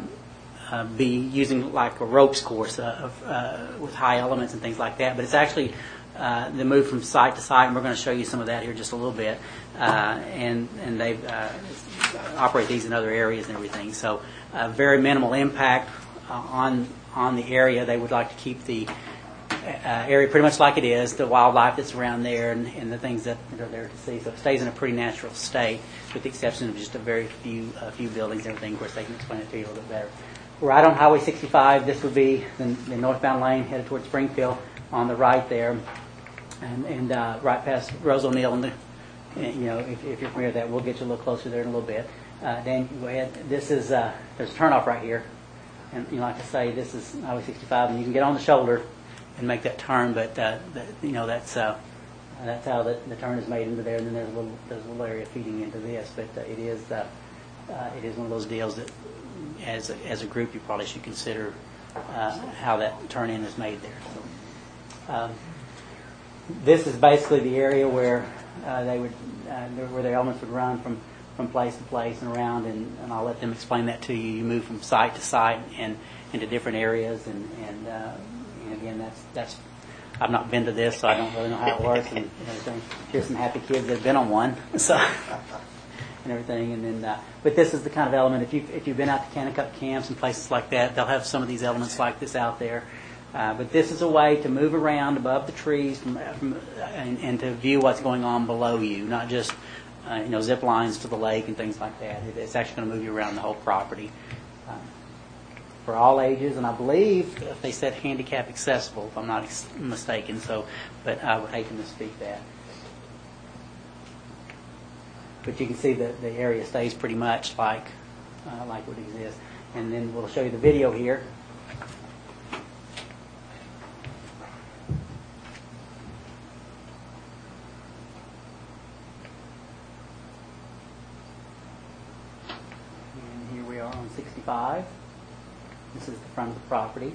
be using like a ropes course with high elements and things like that, but it's actually they move from site to site, and we're going to show you some of that here just a little bit. And they operate these in other areas and everything. So very minimal impact on the area. They would like to keep the area pretty much like it is, the wildlife that's around there and the things that are there to see. So it stays in a pretty natural state, with the exception of just a very few buildings and everything. Of course, they can explain it to you a little bit better. Right on Highway 65, this would be the northbound lane headed towards Springfield on the right there, and right past Rose O'Neill. And if you're familiar with that, we'll get you a little closer there in a little bit. Dan, go ahead. This is there's a turnoff right here, and like I say, this is Highway 65, and you can get on the shoulder and make that turn. But that's how the turn is made into there. And then there's a little area feeding into this. But it is one of those deals that, as a group, you probably should consider how that turn in is made there. So, this is basically the area where where the elements would run from place to place and around, and I'll let them explain that to you. You move from site to site and into different areas, and again, that's I've not been to this, so I don't really know how it works. And here's some happy kids that have been on one, so and everything. And then, but this is the kind of element. If you've been out to Kanakuk camps and places like that, they'll have some of these elements like this out there. But this is a way to move around above the trees and to view what's going on below you, not just zip lines to the lake and things like that. It's actually going to move you around the whole property for all ages, and I believe they said handicap accessible, if I'm not mistaken. So, but I would hate to misspeak that. But you can see that the area stays pretty much like what exists, and then we'll show you the video here. On 65. This is the front of the property.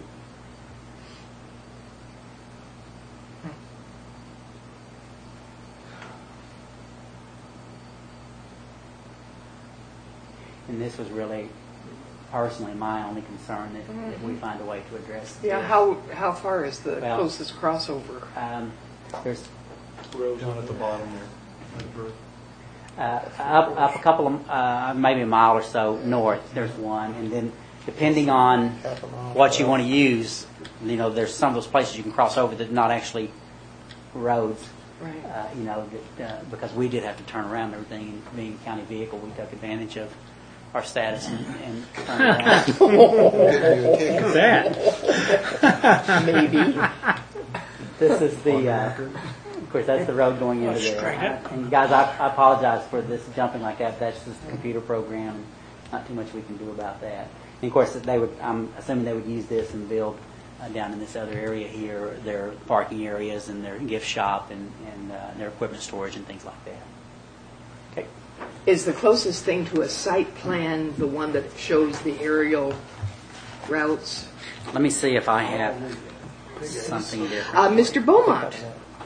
And this was really, personally, my only concern that we find a way to address. Yeah, how far is the closest crossover? There's road down at the bottom there. up a couple of, maybe a mile or so north, there's one. And then depending on what you want to use, there's some of those places you can cross over that not actually roads. Right. Because we did have to turn around and everything, and being a county vehicle, we took advantage of our status and turned around. Look at that. Maybe. This is the, of course, that's the road going into there. And guys, I apologize for this jumping like that. That's just a computer program. Not too much we can do about that. And of course, I'm assuming they would use this and build down in this other area here, their parking areas and their gift shop and their equipment storage and things like that. Okay. Is the closest thing to a site plan the one that shows the aerial routes? Let me see if I have something different. Mr. Beaumont.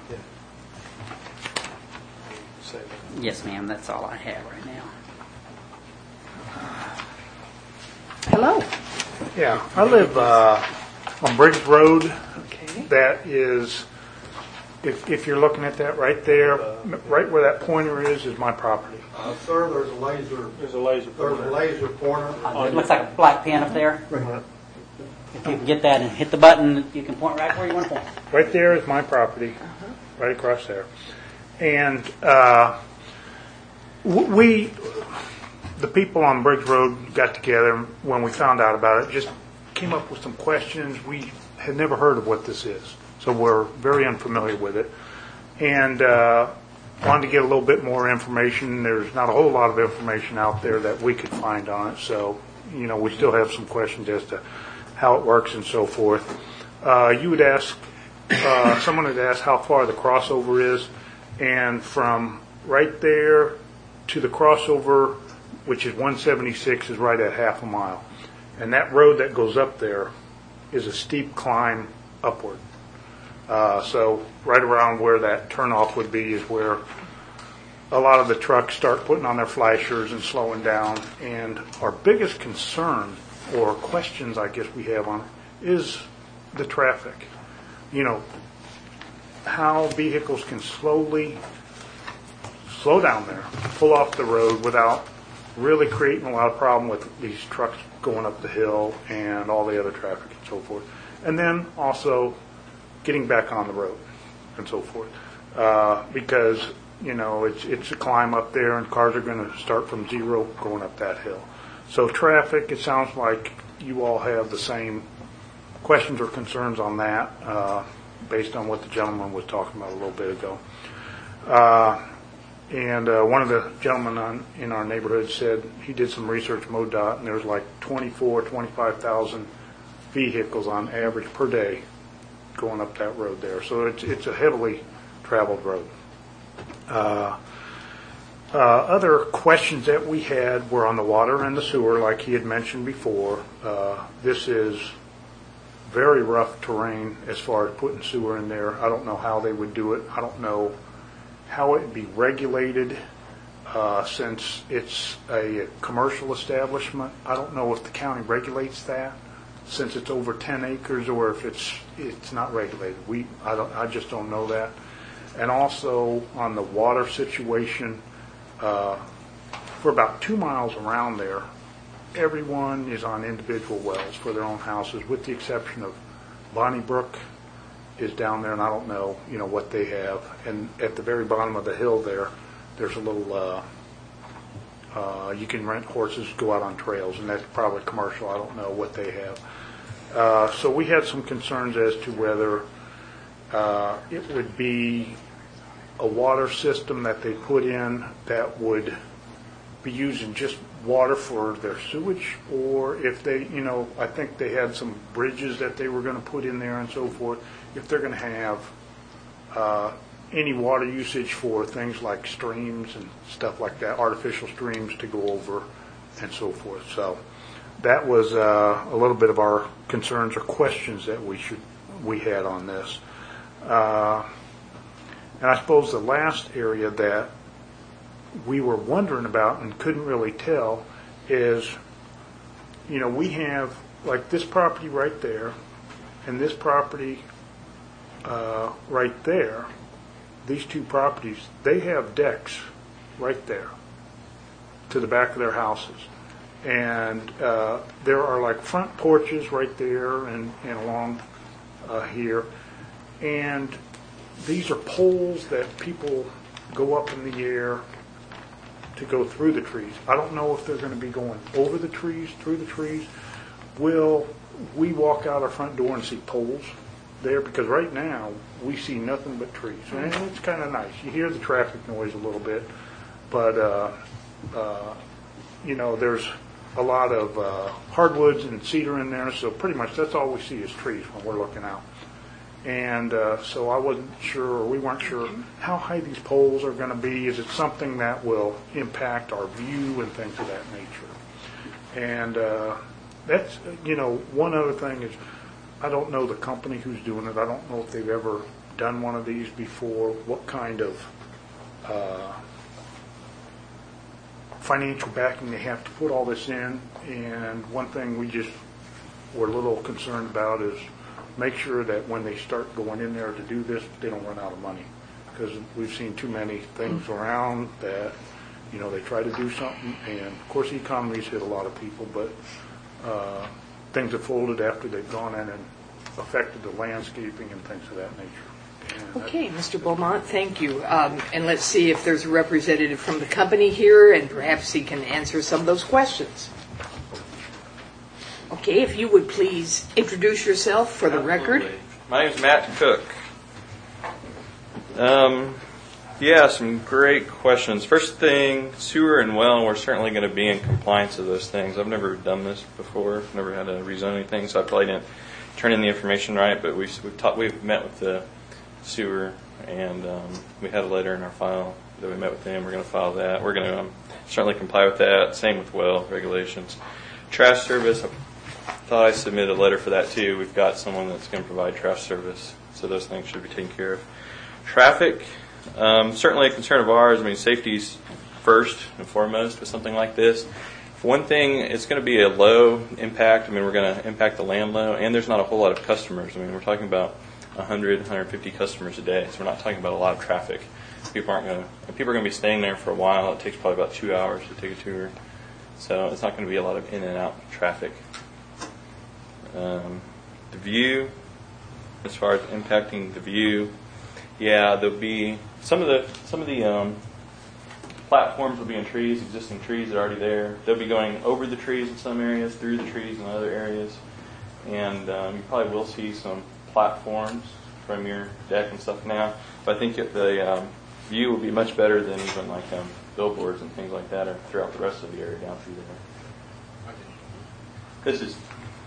Yes, ma'am. That's all I have right now. Hello. Yeah, I live on Briggs Road. Okay. That is, if you're looking at that right there, right where that pointer is my property. Sir, there's a laser. There's a laser pointer. It looks like a black pen up there. Right. If you can get that and hit the button, you can point right where you want to point. Right there is my property, right across there. And the people on Briggs Road got together when we found out about it, just came up with some questions. We had never heard of what this is, so we're very unfamiliar with it. And wanted to get a little bit more information. There's not a whole lot of information out there that we could find on it, so we still have some questions as to how it works and so forth. You would ask, someone had asked how far the crossover is, and from right there to the crossover, which is 176, is right at half a mile. And that road that goes up there is a steep climb upward. So right around where that turnoff would be is where a lot of the trucks start putting on their flashers and slowing down. And our biggest concern, or questions I guess we have on it, is the traffic. How vehicles can slow down there, pull off the road without really creating a lot of problem with these trucks going up the hill and all the other traffic and so forth. And then also getting back on the road and so forth. Because, it's a climb up there and cars are going to start from zero going up that hill. So traffic, it sounds like you all have the same questions or concerns on that, based on what the gentleman was talking about a little bit ago. And one of the gentlemen in our neighborhood said he did some research, MoDOT, and there's like 25,000 vehicles on average per day going up that road there. So it's a heavily traveled road. Other questions that we had were on the water and the sewer, like he had mentioned before. This is very rough terrain as far as putting sewer in there. I don't know how they would do it. I don't know how it would be regulated, since it's a commercial establishment. I don't know if the county regulates that, since it's over 10 acres, or if it's not regulated. I just don't know that. And also on the water situation, for about 2 miles around there, everyone is on individual wells for their own houses, with the exception of Bonnie Brook is down there, and I don't know, what they have. And at the very bottom of the hill there's a little, you can rent horses, go out on trails, and that's probably commercial. I don't know what they have. So we had some concerns as to whether it would be a water system that they put in that would be using just water for their sewage, or if they, I think they had some bridges that they were going to put in there and so forth, if they're going to have any water usage for things like streams and stuff like that, artificial streams to go over and so forth. So that was a little bit of our concerns or questions that we had on this. And I suppose the last area that we were wondering about and couldn't really tell is, we have like this property right there and this property right there. These two properties, they have decks right there to the back of their houses. And there are like front porches right there and along here. And these are poles that people go up in the air to go through the trees. I don't know if they're going to be going over the trees, through the trees. Will we walk out our front door and see poles there? Because right now, we see nothing but trees. And it's kind of nice. You hear the traffic noise a little bit, but, there's a lot of hardwoods and cedar in there, so pretty much that's all we see is trees when we're looking out. And so I wasn't sure, or we weren't sure, how high these poles are going to be. Is it something that will impact our view and things of that nature? And that's, one other thing is, I don't know the company who's doing it. I don't know if they've ever done one of these before, what kind of financial backing they have to put all this in. And one thing we just were a little concerned about is make sure that when they start going in there to do this, they don't run out of money. Because we've seen too many things around that, they try to do something, and of course the economy's hit a lot of people, but things have folded after they've gone in and affected the landscaping and things of that nature. And Okay, Mr. Beaumont, thank you. And let's see if there's a representative from the company here, and perhaps he can answer some of those questions. Okay, if you would please introduce yourself for the record. My name's Matt Cook. Some great questions. First thing, sewer and well, we're certainly going to be in compliance with those things. I've never done this before, never had to rezone anything, so I probably didn't turn in the information right, but we've met with the sewer, and we had a letter in our file that we met with them. We're going to file that. We're going to certainly comply with that. Same with well regulations. Trash service, I thought I submitted a letter for that too. We've got someone that's going to provide trash service, so those things should be taken care of. Traffic, certainly a concern of ours. I mean, safety's first and foremost with something like this. One thing, it's going to be a low impact. I mean, we're going to impact the land low, and there's not a whole lot of customers. I mean, we're talking about 100, 150 customers a day, so we're not talking about a lot of traffic. People are going to be staying there for a while. It takes probably about 2 hours to take a tour, so it's not going to be a lot of in and out traffic. The view, as far as impacting the view, there'll be some of the platforms will be in trees, existing trees that are already there. They'll be going over the trees in some areas, through the trees in other areas, and you probably will see some platforms from your deck and stuff now. But I think the view will be much better than even like billboards and things like that are throughout the rest of the area down through there. This is.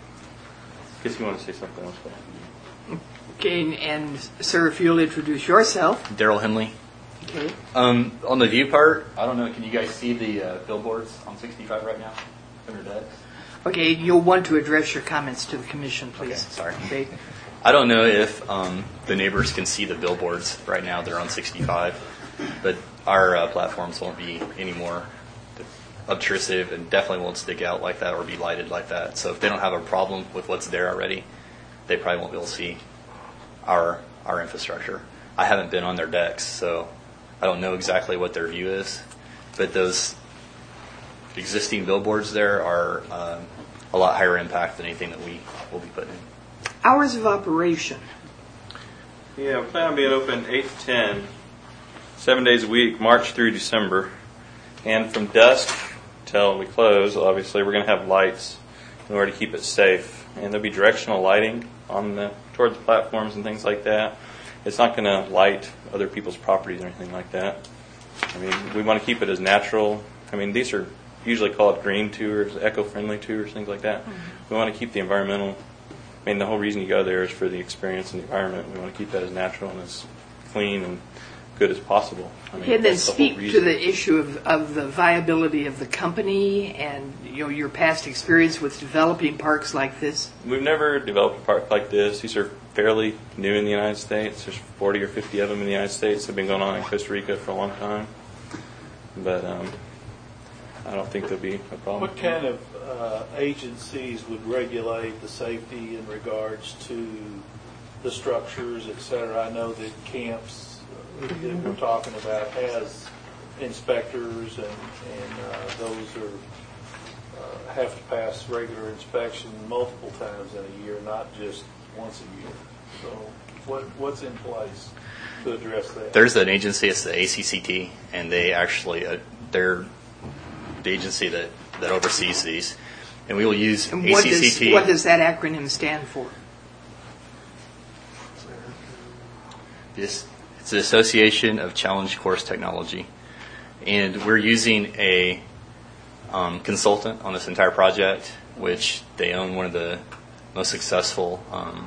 I guess you want to say something else. Okay, and sir, if you'll introduce yourself. Daryl Henley. Okay. On the view part, I don't know, can you guys see the billboards on 65 right now from your decks? Okay, you'll want to address your comments to the commission, please. Okay, sorry. Okay. I don't know if the neighbors can see the billboards right now. They're on 65, but our platforms won't be any more obtrusive and definitely won't stick out like that or be lighted like that. So if they don't have a problem with what's there already, they probably won't be able to see our infrastructure. I haven't been on their decks, so I don't know exactly what their view is, but those existing billboards there are a lot higher impact than anything that we will be putting in. Hours of operation. Yeah, we plan on being open 8 to 10, 7 days a week, March through December. And from dusk till we close, obviously, we're going to have lights in order to keep it safe. And there'll be directional lighting on towards the platforms and things like that. It's not going to light other people's properties or anything like that. I mean, we want to keep it as natural. I mean, these are usually called green tours, eco-friendly tours, things like that. Mm-hmm. We want to keep the environmental. I mean, the whole reason you go there is for the experience and the environment. We want to keep that as natural and as clean and good as possible. I mean, and then speak to the issue of the viability of the company and your past experience with developing parks like this. We've never developed a park like this. These are fairly new in the United States. There's 40 or 50 of them in the United States. They've been going on in Costa Rica for a long time. But I don't think there'll be a problem. What kind of agencies would regulate the safety in regards to the structures, et cetera? I know that camps that we're talking about has inspectors, and those have to pass regular inspection multiple times in a year, not just once a year. So what's in place to address that? There's an agency, it's the ACCT, and they actually, they're the agency that oversees these. And we will use And ACCT. what does that acronym stand for? It's the Association of Challenge Course Technology. And we're using a consultant on this entire project, which they own one of the most successful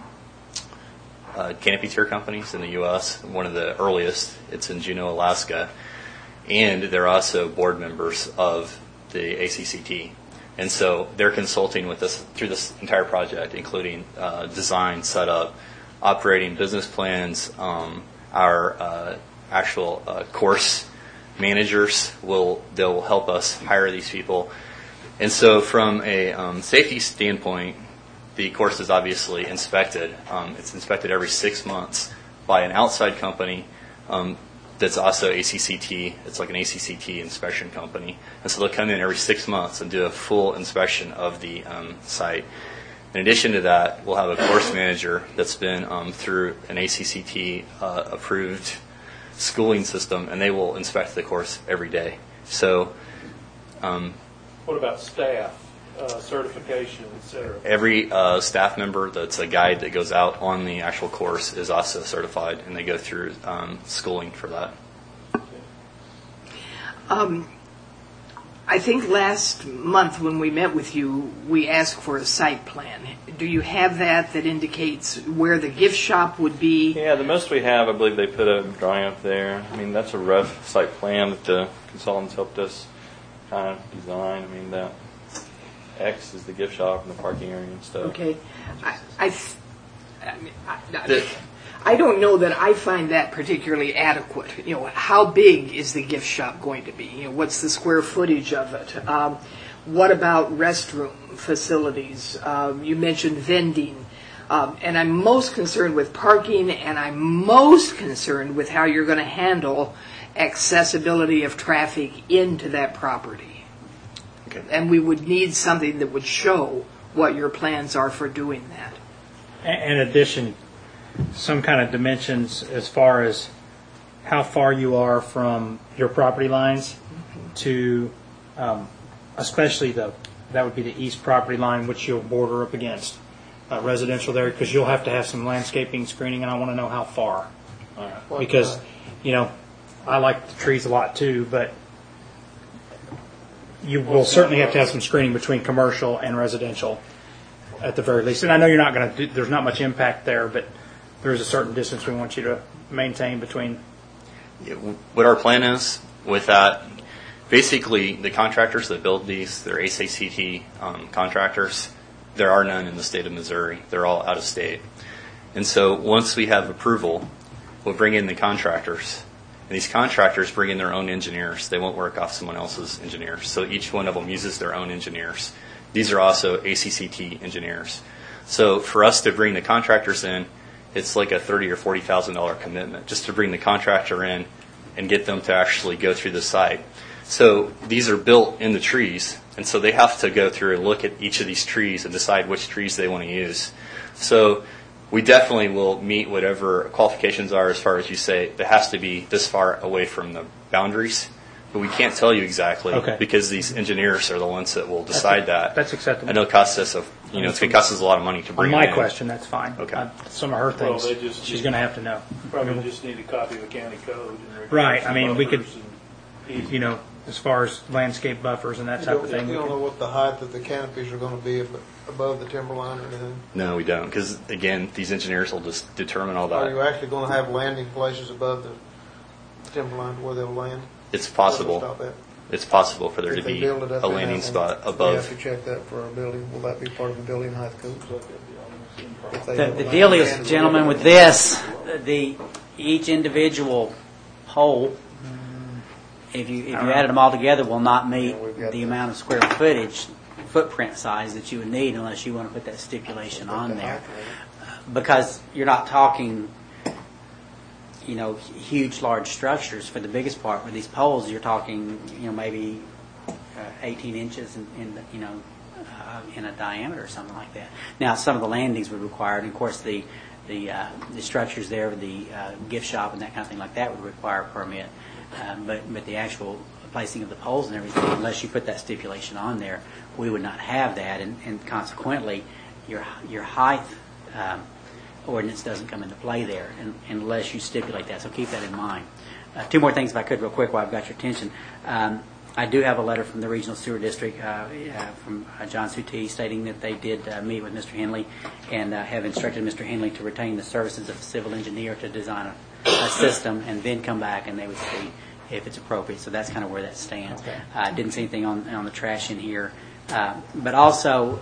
canopy tier companies in the U.S., one of the earliest. It's in Juneau, Alaska. And they're also board members of the ACCT. And so they're consulting with us through this entire project, including design, setup, operating business plans. Our actual course managers they'll help us hire these people. And so from a safety standpoint, the course is obviously inspected. It's inspected every 6 months by an outside company that's also ACCT. It's like an ACCT inspection company. And so they'll come in every 6 months and do a full inspection of the site. In addition to that, we'll have a course manager that's been through an ACCT approved schooling system, and they will inspect the course every day. So, what about staff, certification, et cetera? Every staff member that's a guide that goes out on the actual course is also certified, and they go through schooling for that. I think last month when we met with you, we asked for a site plan. Do you have that indicates where the gift shop would be? Yeah, the most we have, I believe they put a drawing up there. I mean, that's a rough site plan that the consultants helped us kind of design. I mean, that X is the gift shop and the parking area and stuff. Okay. I don't know that I find that particularly adequate. How big is the gift shop going to be? What's the square footage of it? What about restroom facilities? You mentioned vending. And I'm most concerned with parking, and I'm most concerned with how you're going to handle accessibility of traffic into that property. Okay. And we would need something that would show what your plans are for doing that. In addition, some kind of dimensions as far as how far you are from your property lines to, especially that would be the east property line, which you'll border up against residential there, because you'll have to have some landscaping screening, and I want to know how far. Because, I like the trees a lot too, but you will certainly have to have some screening between commercial and residential at the very least. And I know you're not going to there's not much impact there, but there's a certain distance we want you to maintain between. Yeah, what our plan is with that, basically the contractors that build these, they're ACCT contractors. There are none in the state of Missouri. They're all out of state. And so once we have approval, we'll bring in the contractors. And these contractors bring in their own engineers. They won't work off someone else's engineers. So each one of them uses their own engineers. These are also ACCT engineers. So for us to bring the contractors in, it's like a $30,000 or $40,000 commitment just to bring the contractor in and get them to actually go through the site. So these are built in the trees, and so they have to go through and look at each of these trees and decide which trees they want to use. So we definitely will meet whatever qualifications are as far as you say. It has to be this far away from the boundaries, but we can't tell you exactly because these engineers are the ones that will decide that. That's acceptable. I know it costs us it's going to cost us a lot of money to bring On my in. question, that's fine. Okay. Some of her things, Well, she's going to have to know. Probably just need a copy of the county code. Right. I mean, we could, as far as landscape buffers and that type of thing. You don't know what the height of the canopies are going to be above the timber line or anything? No, we don't, because, again, these engineers will just determine all Are you that. actually going to have landing places above the timber line where they'll land? It's Where possible. they'll stop at? It's possible for there If to they be build it up a in landing that, spot We have above. to check that for our building. Will that be part of the building height code? If they have a The deal is, landing gentlemen, with area. this, each individual pole, if you added them all together, will not meet we've got the amount of square footage, footprint size that you would need unless you want to put that stipulation on there. Because you're not talking, huge, large structures for the biggest part. With these poles, you're talking, maybe 18 inches in a diameter or something like that. Now, some of the landings would require, and of course, the the structures there, the gift shop and that kind of thing like that would require a permit. But the actual placing of the poles and everything, unless you put that stipulation on there, we would not have that, and consequently, your height ordinance doesn't come into play there unless you stipulate that. So keep that in mind. Two more things, if I could, real quick, while I've got your attention. I do have a letter from the Regional Sewer District from John Suttee stating that they did meet with Mr. Henley and have instructed Mr. Henley to retain the services of a civil engineer to design a system and then come back and they would see if it's appropriate. So that's kind of where that stands. Okay. Didn't see anything on the trash in here. But also,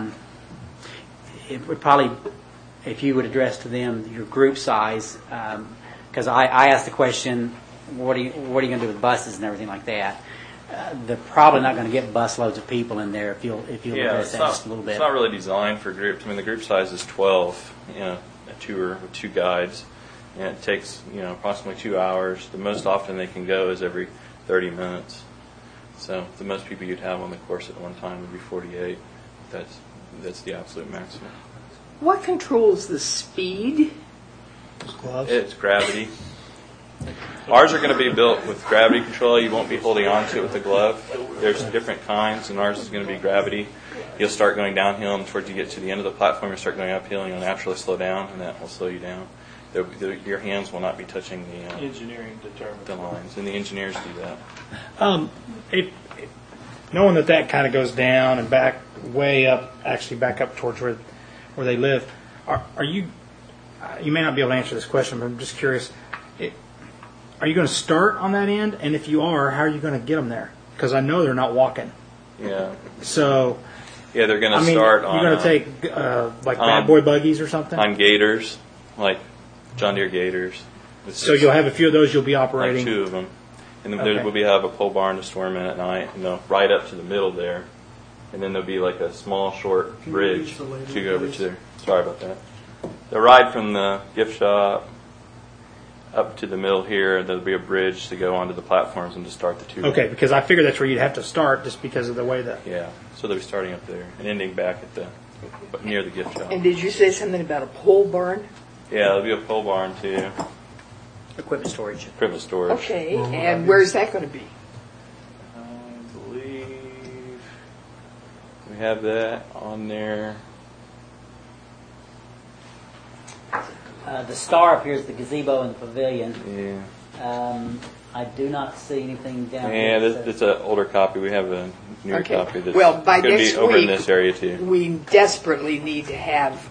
it would probably, if you would address to them your group size, because I asked the question, what are you going to do with buses and everything like that? They're probably not going to get bus loads of people in there if you'll address that just a little bit. It's not really designed for groups. I mean, the group size is 12, a tour with 2 guides, and it takes approximately 2 hours. The most often they can go is every 30 minutes. So the most people you'd have on the course at one time would be 48. That's the absolute maximum. What controls the speed? It's gravity. Ours are going to be built with gravity control. You won't be holding on to it with a glove. There's different kinds, and ours is going to be gravity. You'll start going downhill, and towards you get to the end of the platform, you'll start going uphill, and you'll naturally slow down, and that will slow you down. Your hands will not be touching the engineering determines the lines, and the engineers do that. Knowing that kind of goes down and back way up, actually back up towards where they live, are you? You may not be able to answer this question, but I'm just curious. Are you going to start on that end? And if you are, how are you going to get them there? Because I know they're not walking. Yeah. So. Yeah, they're going to start on. You're going to take like bad boy buggies or something? On gators, like John Deere gators. So you'll have a few of those you'll be operating? Like 2 of them. And then we'll have a pole barn to store them in at night, right up to the middle there. And then there'll be like a small, short bridge to go over to there. Sorry about that. The ride from the gift shop up to the middle here, there'll be a bridge to go onto the platforms and to start the 2. Okay, because I figured that's where you'd have to start just because of the way that... Yeah, so they'll be starting up there and ending back at near the gift shop. And did you say something about a pole barn? Yeah, there'll be a pole barn too. Equipment storage. Equipment storage. Okay, and where's that going to be? I believe we have that on there. The star up here is the gazebo and the pavilion. Yeah. I do not see anything down here. Yeah, that's an older copy. We have a newer copy that's by going to next be over week, in this area too. We desperately need to have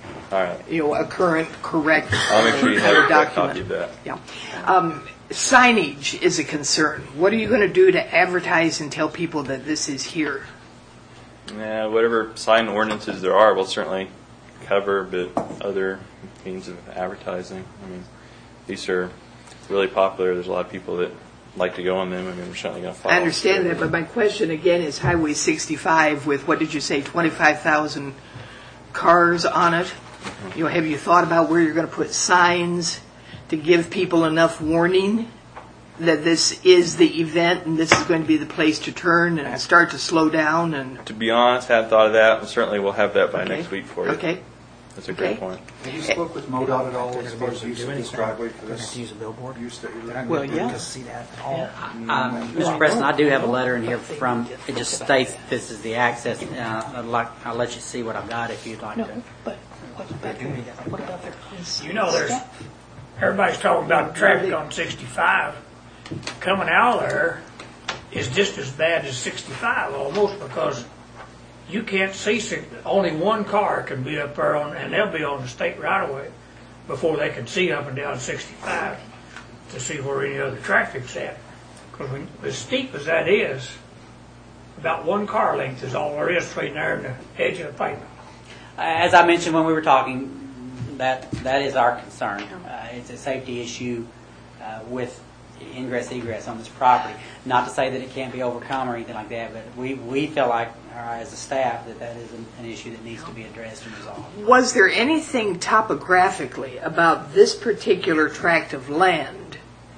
a current, correct I'll make sure you have a document. copy of that. Yeah. Signage is a concern. What are you going to do to advertise and tell people that this is here? Yeah, whatever sign ordinances there are, we'll certainly cover, but other means of advertising. I mean, these are really popular. There's a lot of people that like to go on them. I mean, we're certainly going to follow. I understand that, but my question again is Highway 65 with, what did you say, 25,000 cars on it? Mm-hmm. Have you thought about where you're going to put signs to give people enough warning that this is the event and this is going to be the place to turn and start to slow down? And to be honest, I hadn't thought of that. Certainly we'll have that by next week for you. Okay. That's a great point. Have you spoke with MoDOT at all as far as use of this driveway for this? Use a billboard? Well, yeah. See that Mr. Preston, I do have a letter in here from, it just states this is the access. I'll let you see what I've got if you'd like to. But what about their police? There's everybody's talking about traffic on 65. Coming out of there is just as bad as 65 almost, because you can't see, only one car can be up there and they'll be on the state right away before they can see up and down 65 to see where any other traffic's at. Because as steep as that is, about one car length is all there is between there and the edge of the pavement. As I mentioned when we were talking, that is our concern. It's a safety issue with ingress egress on this property. Not to say that it can't be overcome or anything like that, but we feel like as a staff that is an issue that needs to be addressed and resolved. Was there anything topographically about this particular tract of land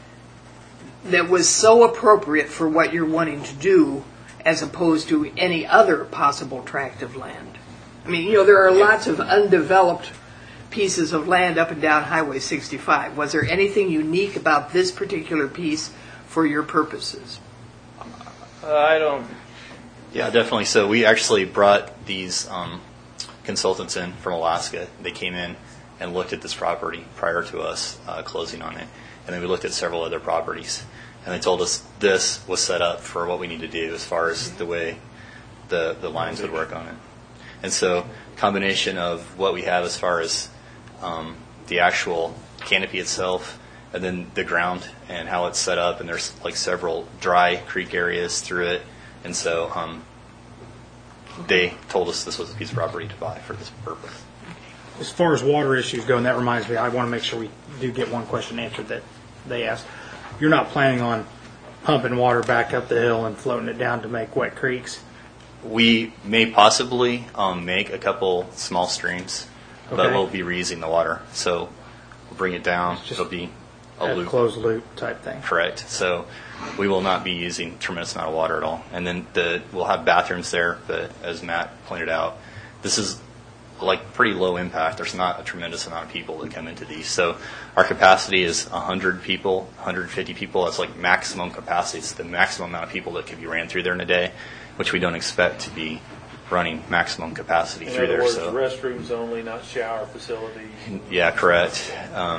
that was so appropriate for what you're wanting to do as opposed to any other possible tract of land? I mean, there are lots of undeveloped pieces of land up and down Highway 65. Was there anything unique about this particular piece for your purposes? I don't. Yeah, definitely. So we actually brought these consultants in from Alaska. They came in and looked at this property prior to us closing on it. And then we looked at several other properties. And they told us this was set up for what we need to do as far as the way the lines would work on it. And so combination of what we have as far as the actual canopy itself, and then the ground and how it's set up, and there's like several dry creek areas through it. And so they told us this was a piece of property to buy for this purpose. As far as water issues go, and that reminds me, I want to make sure we do get one question answered that they asked. You're not planning on pumping water back up the hill and floating it down to make wet creeks? We may possibly make a couple small streams, but Okay. we'll be reusing the water. So we'll bring it down. It'll be a loop. Closed loop type thing. Correct. So we will not be using a tremendous amount of water at all. And then we'll have bathrooms there, but as Matt pointed out, this is like pretty low impact. There's not a tremendous amount of people that come into these. So our capacity is 100 people, 150 people. That's like maximum capacity. It's the maximum amount of people that can be ran through there in a day, which we don't expect to be running maximum capacity through there. In other So words, restrooms only, not shower facilities. yeah, correct.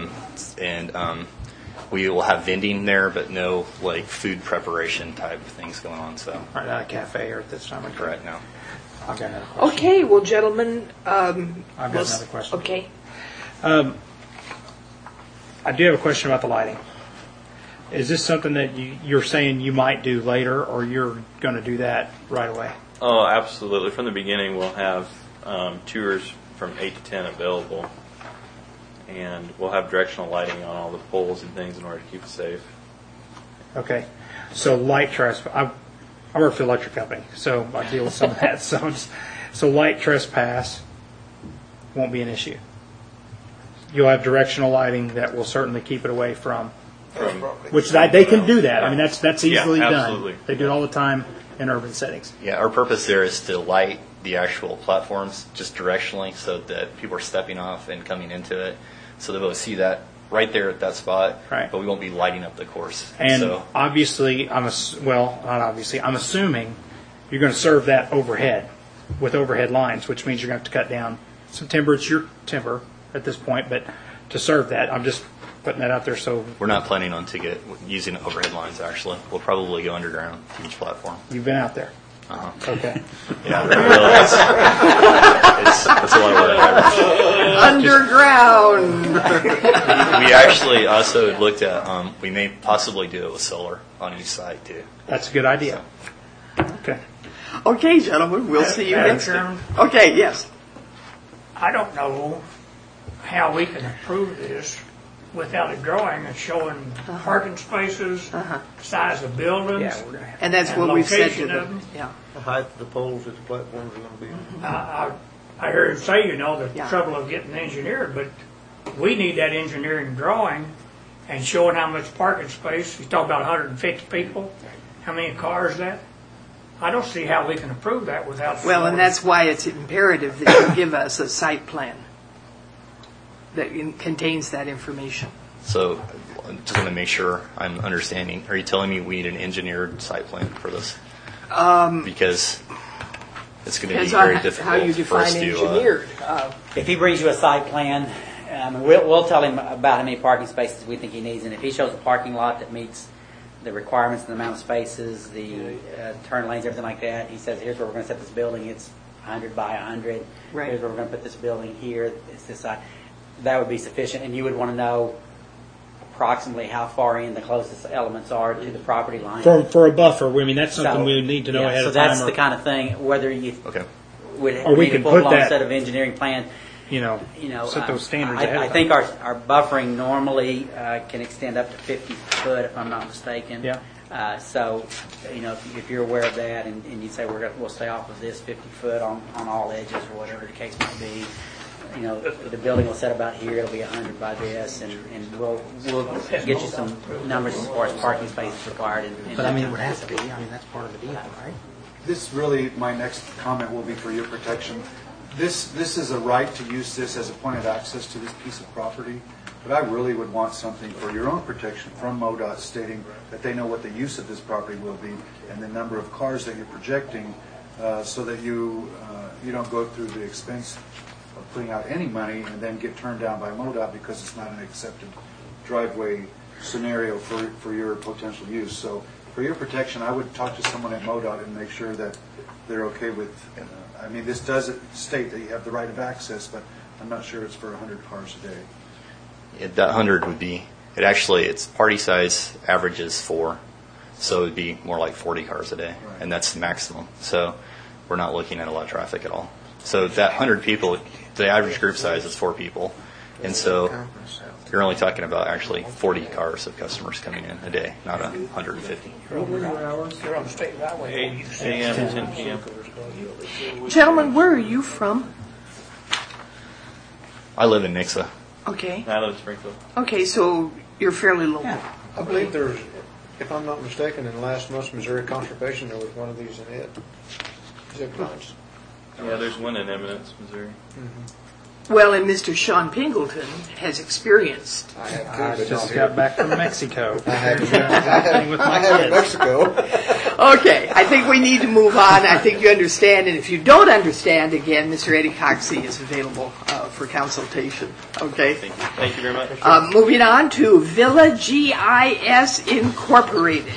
We will have vending there, but no like food preparation type of things going on. So Right, not a cafe or at this time. correct now. I've got another question. Okay, well, gentlemen. I've got another question. Okay. I do have a question about the lighting. Is this something that you're saying you might do later, or you're going to do that right away? Oh, absolutely. From the beginning, we'll have tours from 8 to 10 available, and we'll have directional lighting on all the poles and things in order to keep it safe. Okay. So light trespass. I work for the electric company, so I deal with some of that. So light trespass won't be an issue. You'll have directional lighting that will certainly keep it away from. Which they can do that. I mean, that's easily absolutely. done. They do it all the time in urban settings. Yeah, our purpose there is to light the actual platforms just directionally so that people are stepping off and coming into it. So they'll see that right there at that spot, Right. but we won't be lighting up the course. And so, obviously, I'm assuming you're going to serve that overhead with overhead lines, which means you're going to have to cut down some timber. It's your timber at this point, but to serve that, I'm just putting that out there. So we're not planning on using overhead lines, actually. We'll probably go underground to each platform. You've been out there. Uh-huh. Okay. Yeah, really, it's a lot of work. Underground. We actually also looked at, we may possibly do it with solar on each side, too. That's a good idea. Okay. Okay, gentlemen, we'll see you Madam next Chairman? time. Okay, yes. I don't know how we can approve this without a drawing and showing parking spaces, size of buildings. Yeah, we're going to have. And that's what we've said to Location of them. them. Yeah. The height of the poles that the platforms are going to be. I heard him say, the Yeah. trouble of getting engineered, but we need that engineering drawing and showing how much parking space. He's talking about 150 people. How many cars that? I don't see how we can approve that without. Well, and that's why it's imperative that you give us a site plan that contains that information. So I just want to make sure I'm understanding. Are you telling me we need an engineered site plan for this? Because it's going to be Depends very on difficult how you for us define to... engineered. If he brings you a site plan, we'll tell him about how many parking spaces we think he needs, and if he shows a parking lot that meets the requirements, the amount of spaces, the turn lanes, everything like that, he says, here's where we're going to set this building, it's 100 by 100. Right. Here's where we're going to put this building here, it's this side. That would be sufficient, and you would want to know approximately how far in the closest elements are to the property line. For a buffer, I mean, that's something we would need to know ahead so of time. that's the kind of thing, whether you Okay. would Or we need can a put full-blown that- set of engineering plans. Set those standards ahead I of think time. our buffering normally can extend up to 50 foot, if I'm not mistaken. Yeah. So, if you're aware of that, and you say we'll stay off of this 50 foot on all edges or whatever the case might be, the building will set about here. It'll be 100 by this, and we'll get you some numbers as far as parking spaces required. But I mean, it would have to be. I mean, that's part of the deal, right? This really, my next comment will be for your protection. This is a right to use this as a point of access to this piece of property, but I really would want something for your own protection from MoDOT stating that they know what the use of this property will be and the number of cars that you're projecting, so that you don't go through the expense of putting out any money and then get turned down by MoDOT because it's not an accepted driveway scenario for your potential use. So for your protection, I would talk to someone at MoDOT and make sure that they're okay with, I mean, this does state that you have the right of access, but I'm not sure it's for 100 cars a day. Yeah, that 100 would be, its party size averages 4, so it would be more like 40 cars a day, Right. and that's the maximum. So we're not looking at a lot of traffic at all. So that 100 people, the average group size is 4 people, and so you're only talking about actually 40 cars of customers coming in a day, not 150. You're on the state highway. 8 a.m. to 10 p.m. Gentlemen, where are you from? I live in Nixa. Okay. I live in Springfield. Okay, so you're fairly local. I believe there's, if I'm not mistaken, in last month's Missouri Conservation, there was one of these in it. Zip lines. Yeah, there's one in Eminence, Missouri. Well, and Mr. Sean Pingleton has experienced. I have I too, but just not got here. back from Mexico. I have in Mexico. Okay, I think we need to move on. I think you understand, and if you don't understand, again, Mr. Eddie Coxey is available for consultation. Okay? Thank you. Thank you very much. Moving on to Villa GIS Incorporated.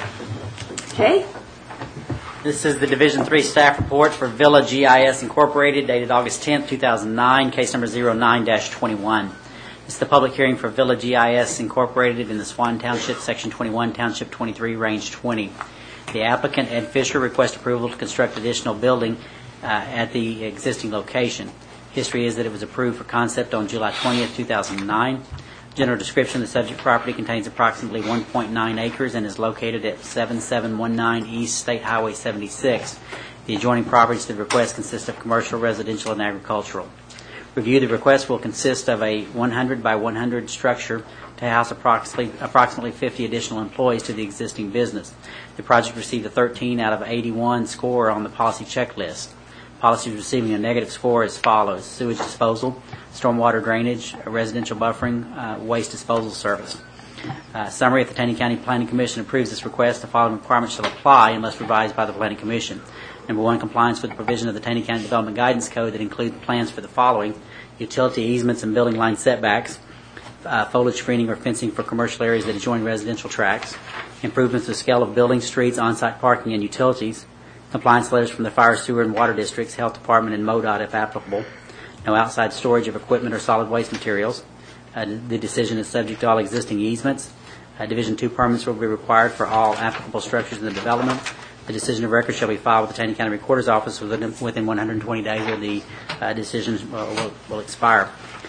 Okay? This is the Division 3 staff report for Villa GIS Incorporated, dated August 10th, 2009, case number 09-21. This is the public hearing for Villa GIS Incorporated in the Swan Township, Section 21, Township 23, Range 20. The applicant, Ed Fisher, requests approval to construct additional building at the existing location. History is that it was approved for concept on July 20th, 2009. General description: the subject property contains approximately 1.9 acres and is located at 7719 East State Highway 76. The adjoining properties to the request consist of commercial, residential, and agricultural. Review: the request will consist of a 100 by 100 structure to house approximately 50 additional employees to the existing business. The project received a 13 out of 81 score on the policy checklist. Policies receiving a negative score as follows: sewage disposal, stormwater drainage, residential buffering, waste disposal service. Summary: if the Taney County Planning Commission approves this request, the following requirements shall apply unless revised by the Planning Commission. Number 1, compliance with the provision of the Taney County Development Guidance Code that include plans for the following: utility easements and building line setbacks, foliage screening or fencing for commercial areas that adjoin residential tracts, improvements to the scale of buildings, streets, on-site parking, and utilities, compliance letters from the fire, sewer, and water districts, health department, and MoDOT if applicable, no outside storage of equipment or solid waste materials. The decision is subject to all existing easements. Division 2 permits will be required for all applicable structures in the development. The decision of record shall be filed with the Taney County Recorder's Office within 120 days or the decision will expire.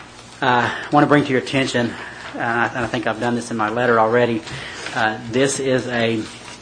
I want to bring to your attention, and I think I've done this in my letter already, this is a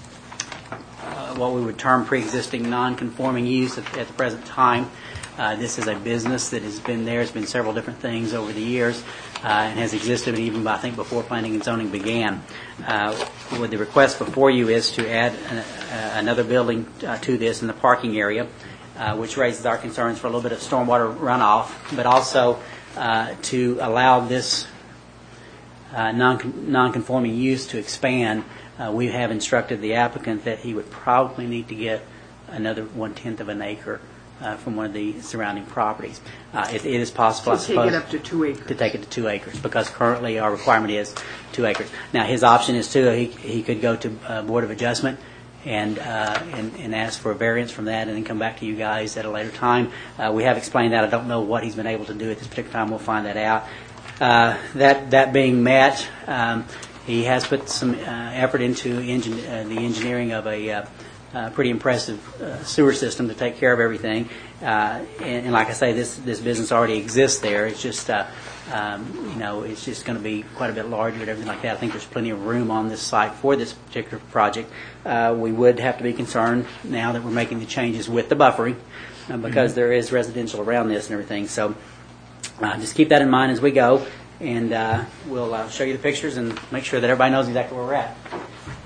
what we would term pre-existing non-conforming use at the present time. This is a business that has been there. It's been several different things over the years and has existed even, I think, before planning and zoning began. What the request before you is to add another building to this in the parking area, which raises our concerns for a little bit of stormwater runoff, but also to allow this non-conforming use to expand. We have instructed the applicant that he would probably need to get another 1/10 of an acre from one of the surrounding properties. It is possible, I suppose, take it up to 2 acres. to take it to 2 acres, because currently our requirement is 2 acres. Now, his option is too, he could go to Board of Adjustment and ask for a variance from that, and then come back to you guys at a later time. We have explained that. I don't know what he's been able to do at this particular time. We'll find that out. That being met, he has put some effort into the engineering of a pretty impressive sewer system to take care of everything. And like I say, this business already exists there. It's just it's just going to be quite a bit larger and everything like that. I think there's plenty of room on this site for this particular project. We would have to be concerned now that we're making the changes with the buffering, because there is residential around this and everything. So just keep that in mind as we go, and we'll show you the pictures and make sure that everybody knows exactly where we're at.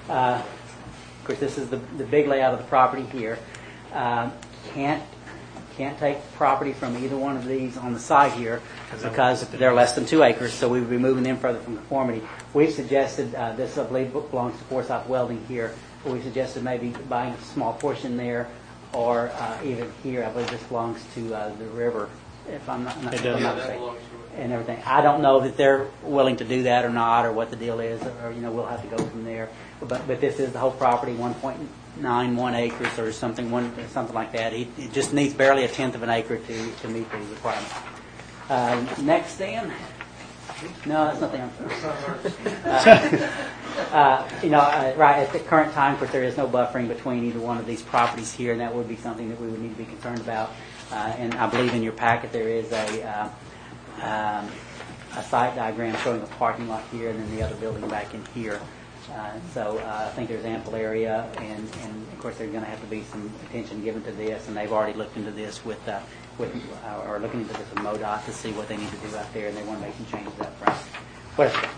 Of course, this is the big layout of the property here. Can't can't take property from either one of these on the site here because they're less than 2 acres, so we would be moving them further from conformity. We've suggested, this I believe belongs to Forsyth Welding here, but we suggested maybe buying a small portion there, or even here, I believe this belongs to the river, if I'm not mistaken, and everything. I don't know that they're willing to do that or not, or what the deal is, or we'll have to go from there. But this is the whole property, 1.91 acres or something like that. It just needs barely 1/10 of an acre to meet the requirement. Next, Dan. No, that's nothing. Right at the current time, of course, there is no buffering between either one of these properties here, and that would be something that we would need to be concerned about. And I believe in your packet there is a site diagram showing a parking lot here, and then the other building back in here. So I think there's ample area, and of course there's going to have to be some attention given to this, and they've already looked into this or looking into this with MoDOT to see what they need to do out there, and they want to make some changes up front. Question?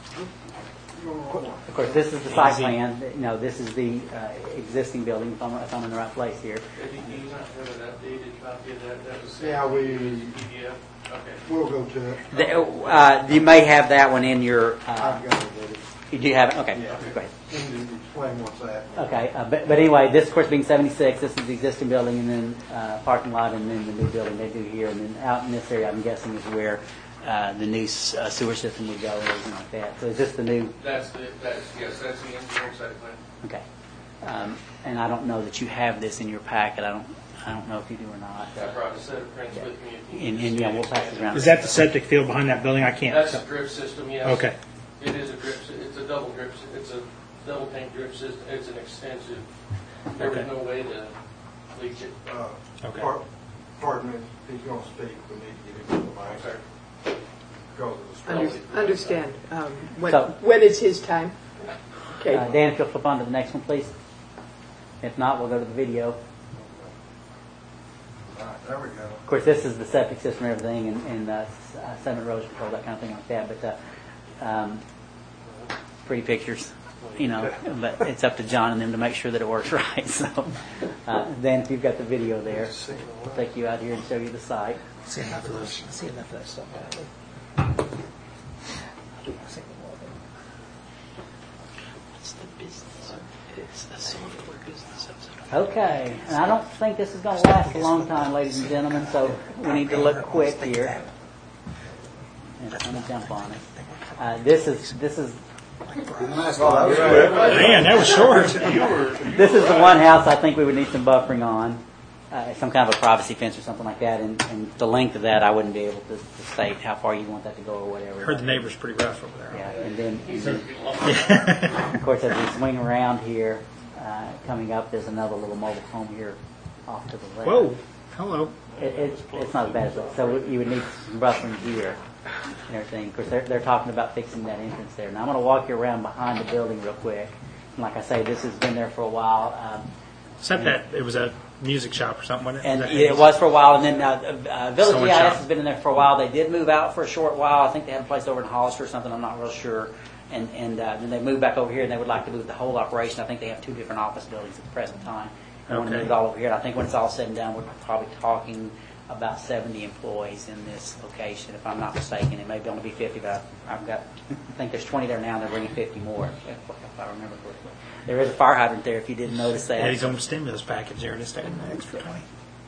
Of course, this is the site plan. This is the existing building, if I'm in the right place here. Do you not have an updated copy of that? That was Yeah, we'll go to it. You may have that one in your... I've got it ready. You do have it? Okay, Yeah. go ahead. Explain what's that. Okay, but anyway, this of course being 76, this is the existing building, and then parking lot, and then the new building they do here, and then out in this area, I'm guessing is where the new sewer system would go, or anything like that. So is this the new? That's the engineering site plan. Okay, and I don't know that you have this in your packet. I don't know if you do or not. I brought a set of prints with me. And we'll pass it around. Is that the septic field behind that building? I can't. That's a drip system. Yes. Okay. It is a drip. It's a double drip. It's a double tank drip system. It's an extensive. There was no way to leach it. Okay. Pardon me, he's going to speak. We need to get him to the mic. Sorry. Because of the Understand. So- When is his time? Okay. Dan, if you'll flip on to the next one, please. If not, we'll go to the video. All right, there we go. Of course, this is the septic system and everything, and sediment erosion control, that kind of thing like that. But pretty pictures, But it's up to John and them to make sure that it works right. So, then if you've got the video there, we'll take you out here and show you the site. See enough of that stuff. What's the business? It's a software business. Okay, and I don't think this is going to last a long time, ladies and gentlemen. So we need to look quick here. And let me jump on it. This is Man, that was short. This is the one house I think we would need some buffering on, some kind of a privacy fence or something like that. And the length of that, I wouldn't be able to state how far you want that to go or whatever. I heard the neighbor's pretty rough over there. Yeah, and then of course, as we swing around here, coming up, there's another little mobile home here off to the left. Whoa, hello. It's not as bad as that. So you would need some buffering here and everything. Of course, they're talking about fixing that entrance there. Now I'm going to walk you around behind the building real quick. And like I say, this has been there for a while. Except that it was a music shop or something, wasn't it? And it was for a while. And then Village Someone GIS shop. has been in there for a while. They did move out for a short while. I think they had a place over in Hollister or something. I'm not real sure. And then they moved back over here, and they would like to move the whole operation. I think they have 2 different office buildings at the present time. They want to move it all over here. And I think when it's all said and done, we're probably talking about 70 employees in this location, if I'm not mistaken. It may only be 50, but I think there's 20 there now, and they're bringing 50 more, if I remember correctly. There is a fire hydrant there, if you didn't notice that. Yeah, he's on stimulus package there, just adding an extra 20.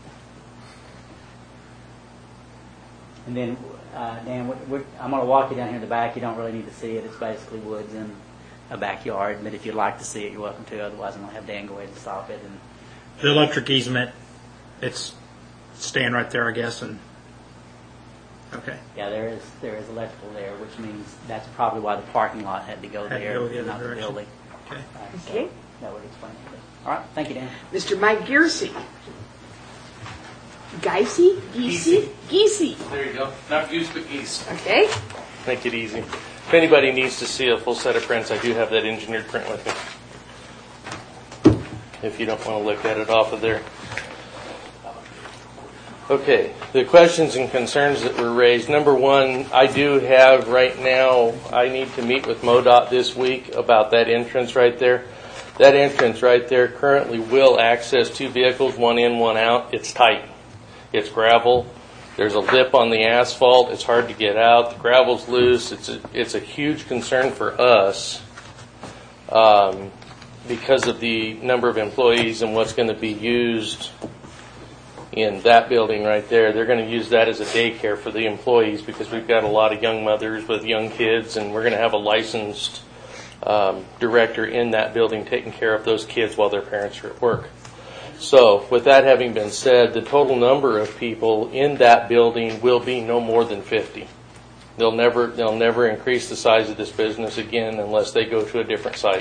And then, Dan, I'm going to walk you down here in the back. You don't really need to see it. It's basically woods in a backyard. But if you'd like to see it, you're welcome to. Otherwise, I'm going to have Dan go ahead and stop it. And The electric easement, it's staying right there, I guess, and okay. yeah, there is electrical there, which means that's probably why the parking lot had to go Had to there, go the other not the direction. building. Okay. So Okay. that would explain it. All right, thank you, Dan. Mr. Mike Gersey. Geesey? There you go. Not goose, but geese. Okay. Make it easy. If anybody needs to see a full set of prints, I do have that engineered print with me. If you don't want to look at it off of there. Okay, the questions and concerns that were raised. Number one, I do have right now, I need to meet with MoDOT this week about that entrance right there. That entrance right there currently will access 2 vehicles, one in, one out. It's tight. It's gravel. There's a lip on the asphalt. It's hard to get out. The gravel's loose. It's a huge concern for us because of the number of employees and what's going to be used in that building right there. They're going to use that as a daycare for the employees because we've got a lot of young mothers with young kids, and we're going to have a licensed director in that building taking care of those kids while their parents are at work. So, with that having been said, the total number of people in that building will be no more than 50. They'll never increase the size of this business again unless they go to a different site.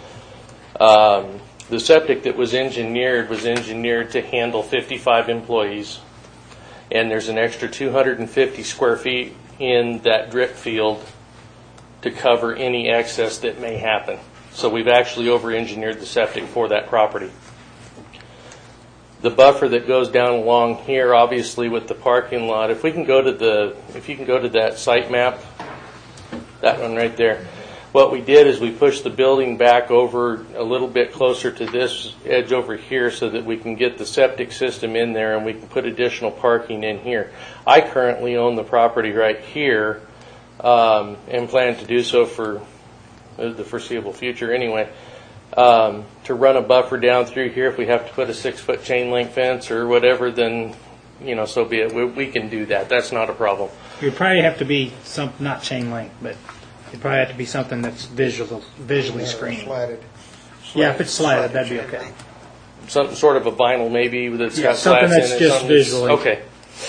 The septic that was engineered to handle 55 employees, and there's an extra 250 square feet in that drip field to cover any excess that may happen. So we've actually over-engineered the septic for that property. The buffer that goes down along here, obviously with the parking lot, if you can go to that site map, that one right there. What we did is we pushed the building back over a little bit closer to this edge over here so that we can get the septic system in there and we can put additional parking in here. I currently own the property right here and plan to do so for the foreseeable future anyway. To run a buffer down through here, if we have to put a 6-foot chain link fence or whatever, then, so be it. We can do that. That's not a problem. It would probably have to be not chain link, but it'd probably have to be something that's visually screened. Slatted. Yeah, if it's slatted, that'd be okay. Something sort of a vinyl maybe that's got something slats that's in it. just visually. Okay.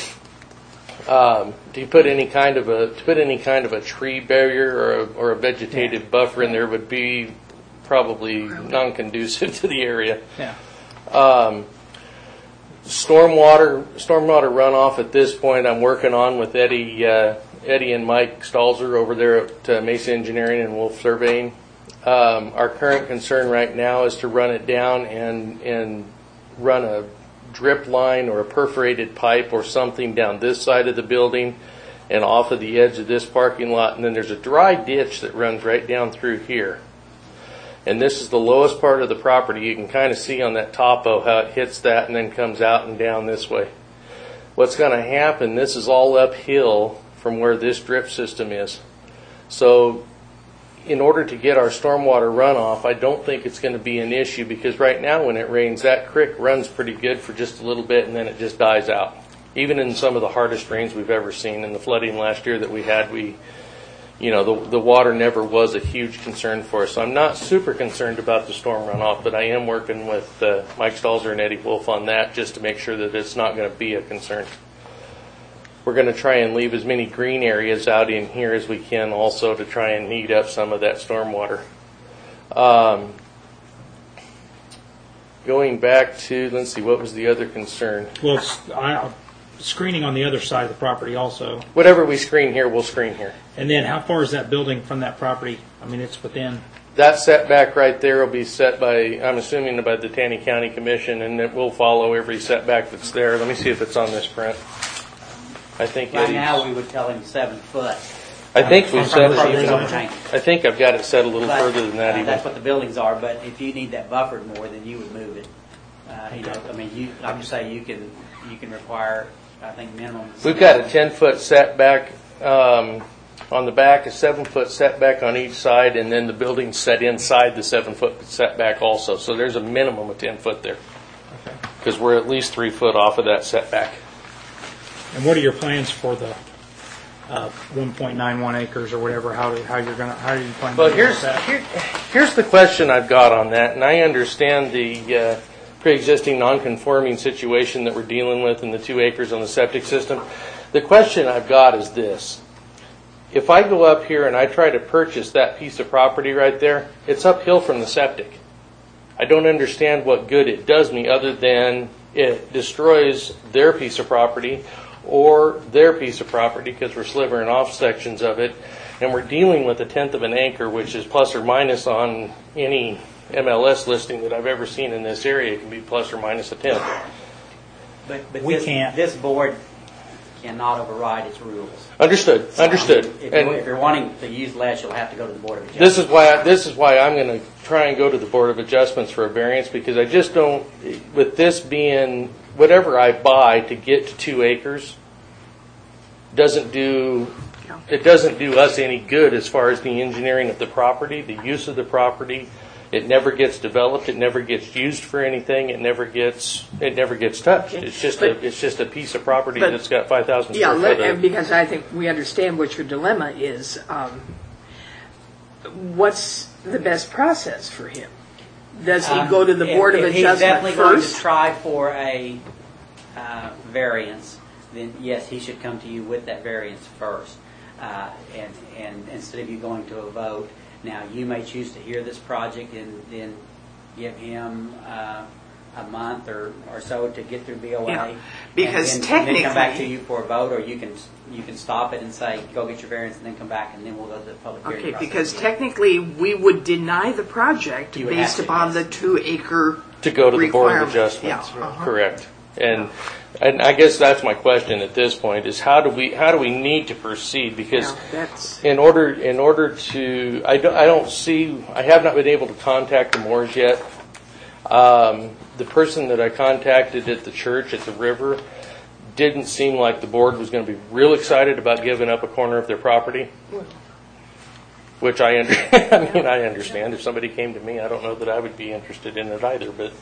Do you put any kind of a tree barrier or a vegetative buffer in there would be probably non-conducive to the area. Yeah. Stormwater runoff at this point I'm working on with Eddie and Mike Stalzer over there at Mesa Engineering and Wolf Surveying. Our current concern right now is to run it down and run a drip line or a perforated pipe or something down this side of the building and off of the edge of this parking lot, and then there's a dry ditch that runs right down through here. And this is the lowest part of the property. You can kind of see on that topo how it hits that and then comes out and down this way. What's going to happen, this is all uphill from where this drip system is. So in order to get our stormwater runoff, I don't think it's going to be an issue because right now when it rains, that creek runs pretty good for just a little bit and then it just dies out. Even in some of the hardest rains we've ever seen, in the flooding last year that we had, the water never was a huge concern for us. So I'm not super concerned about the storm runoff, but I am working with Mike Stalzer and Eddie Wolf on that just to make sure that it's not going to be a concern. We're going to try and leave as many green areas out in here as we can also to try and knead up some of that storm water. Going back to, let's see, what was the other concern? Well, screening on the other side of the property also. Whatever we screen here, we'll screen here. And then how far is that building from that property? I mean, it's within... That setback right there will be set by, I'm assuming, by the Taney County Commission, and it will follow every setback that's there. Let me see if it's on this print. I think right now we would tell him 7 foot. I think we've set it. I think I've got it set a little further than that. Even that's what the buildings are. But if you need that buffered more, then you would move it. I'm just saying you can require, I think, minimum. We've got a 10-foot setback on the back, a 7-foot setback on each side, and then the building's set inside the 7-foot setback also. So there's a minimum of 10 foot there, because we're at least 3 foot off of that setback. And what are your plans for the 1.91 acres or whatever? How are you planning? Well, to do that? here's the question I've got on that, and I understand the pre-existing non-conforming situation that we're dealing with in the 2 acres on the septic system. The question I've got is this. If I go up here and I try to purchase that piece of property right there, it's uphill from the septic. I don't understand what good it does me other than it destroys their piece of property or their piece of property because we're slivering off sections of it, and we're dealing with 1/10 of an acre, which is plus or minus on any MLS listing that I've ever seen in this area. It can be plus or minus 1/10. But can't. This board cannot override its rules. Understood. If you're wanting to use less, you'll have to go to the Board of Adjustments. This is why I'm going to try and go to the Board of Adjustments for a variance, because I just don't, with this being whatever I buy to get to 2 acres doesn't do us any good as far as the engineering of the property, the use of the property. It never gets developed. It never gets used for anything. It never gets touched. Okay. It's just a piece of property that's got 5,000 square foot. Yeah, because I think we understand what your dilemma is. What's the best process for him? Does he go to the Board of If Adjustment he's definitely going to first? try for a variance, then yes, he should come to you with that variance first. And instead of you going to a vote, now you may choose to hear this project and then give him a month or so to get through BOA. Yeah, because and then technically, come back to you for a vote, or you can stop it and say, go get your variance and then come back, and then we'll go to the public hearing process. Because again. technically we would deny the project You would based have to, upon yes. the 2 acre To go to the Board of requirement. Adjustments. Yeah, uh-huh. Correct. And I guess that's my question at this point is how do we need to proceed? Because Yeah, that's in order to I have not been able to contact the Moores yet. The person that I contacted at the church at the river didn't seem like the board was going to be real excited about giving up a corner of their property. Which I understand. If somebody came to me, I don't know that I would be interested in it either. But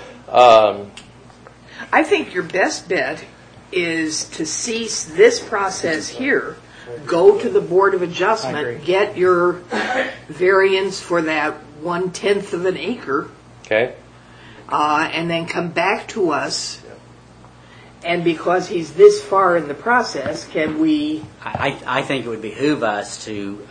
I think your best bet is to cease this process here, go to the Board of I agree. Adjustment, get your variance for that 1/10 of an acre, okay. and then come back to us. And because he's this far in the process, can we? I think it would behoove us to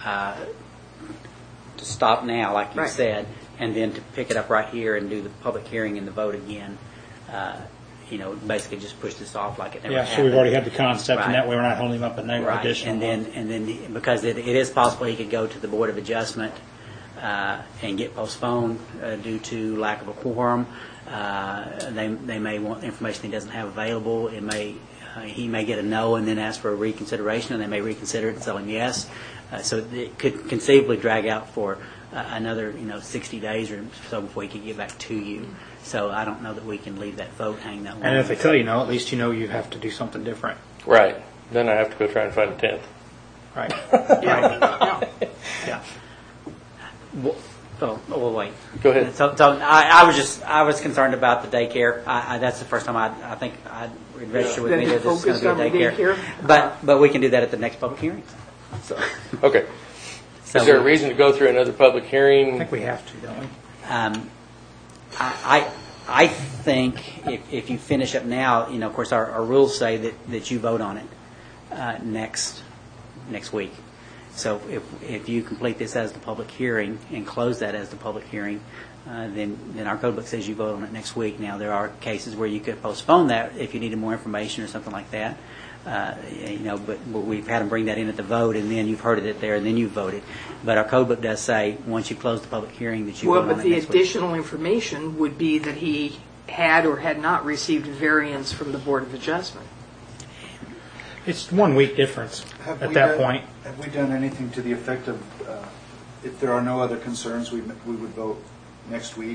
stop now, like you Right. said, and then to pick it up right here and do the public hearing and the vote again. Basically just push this off like it never Yeah, happened. so we've already had the concept, Right. and that way we're not holding him up a Right, additional. and then because it is possible he could go to the Board of Adjustment and get postponed due to lack of a quorum. They may want information he doesn't have available. He may get a no and then ask for a reconsideration, and they may reconsider it and tell him yes. So it could conceivably drag out for another 60 days or so before he could get back to you. So I don't know that we can leave that vote hang that long. And if they tell you no, at least you know you have to do something different. Right. Then I have to go try and find a 10th. Right. Yeah. Well, wait. Go ahead. So I was concerned about the daycare. That's the first time I think I registered with Then me you that this is going focused to on be the a daycare. daycare? But we can do that at the next public hearing. So, Okay. Is there a reason to go through another public I hearing? think we have to, don't we? I think if you finish up now, of course our rules say that you vote on it next week. So if you complete this as the public hearing and close that as the public hearing, then our code book says you vote on it next week. Now there are cases where you could postpone that if you needed more information or something like that. But we've had them bring that in at the vote, and then you've heard it there, and then you've voted. But our code book does say once you close the public hearing that you vote on it But the next week. additional information would be that he had or had not received a variance from the Board of Adjustment. It's 1 week difference Have at we that done- point. Have we done anything to the effect of, if there are no other concerns, we would vote next week,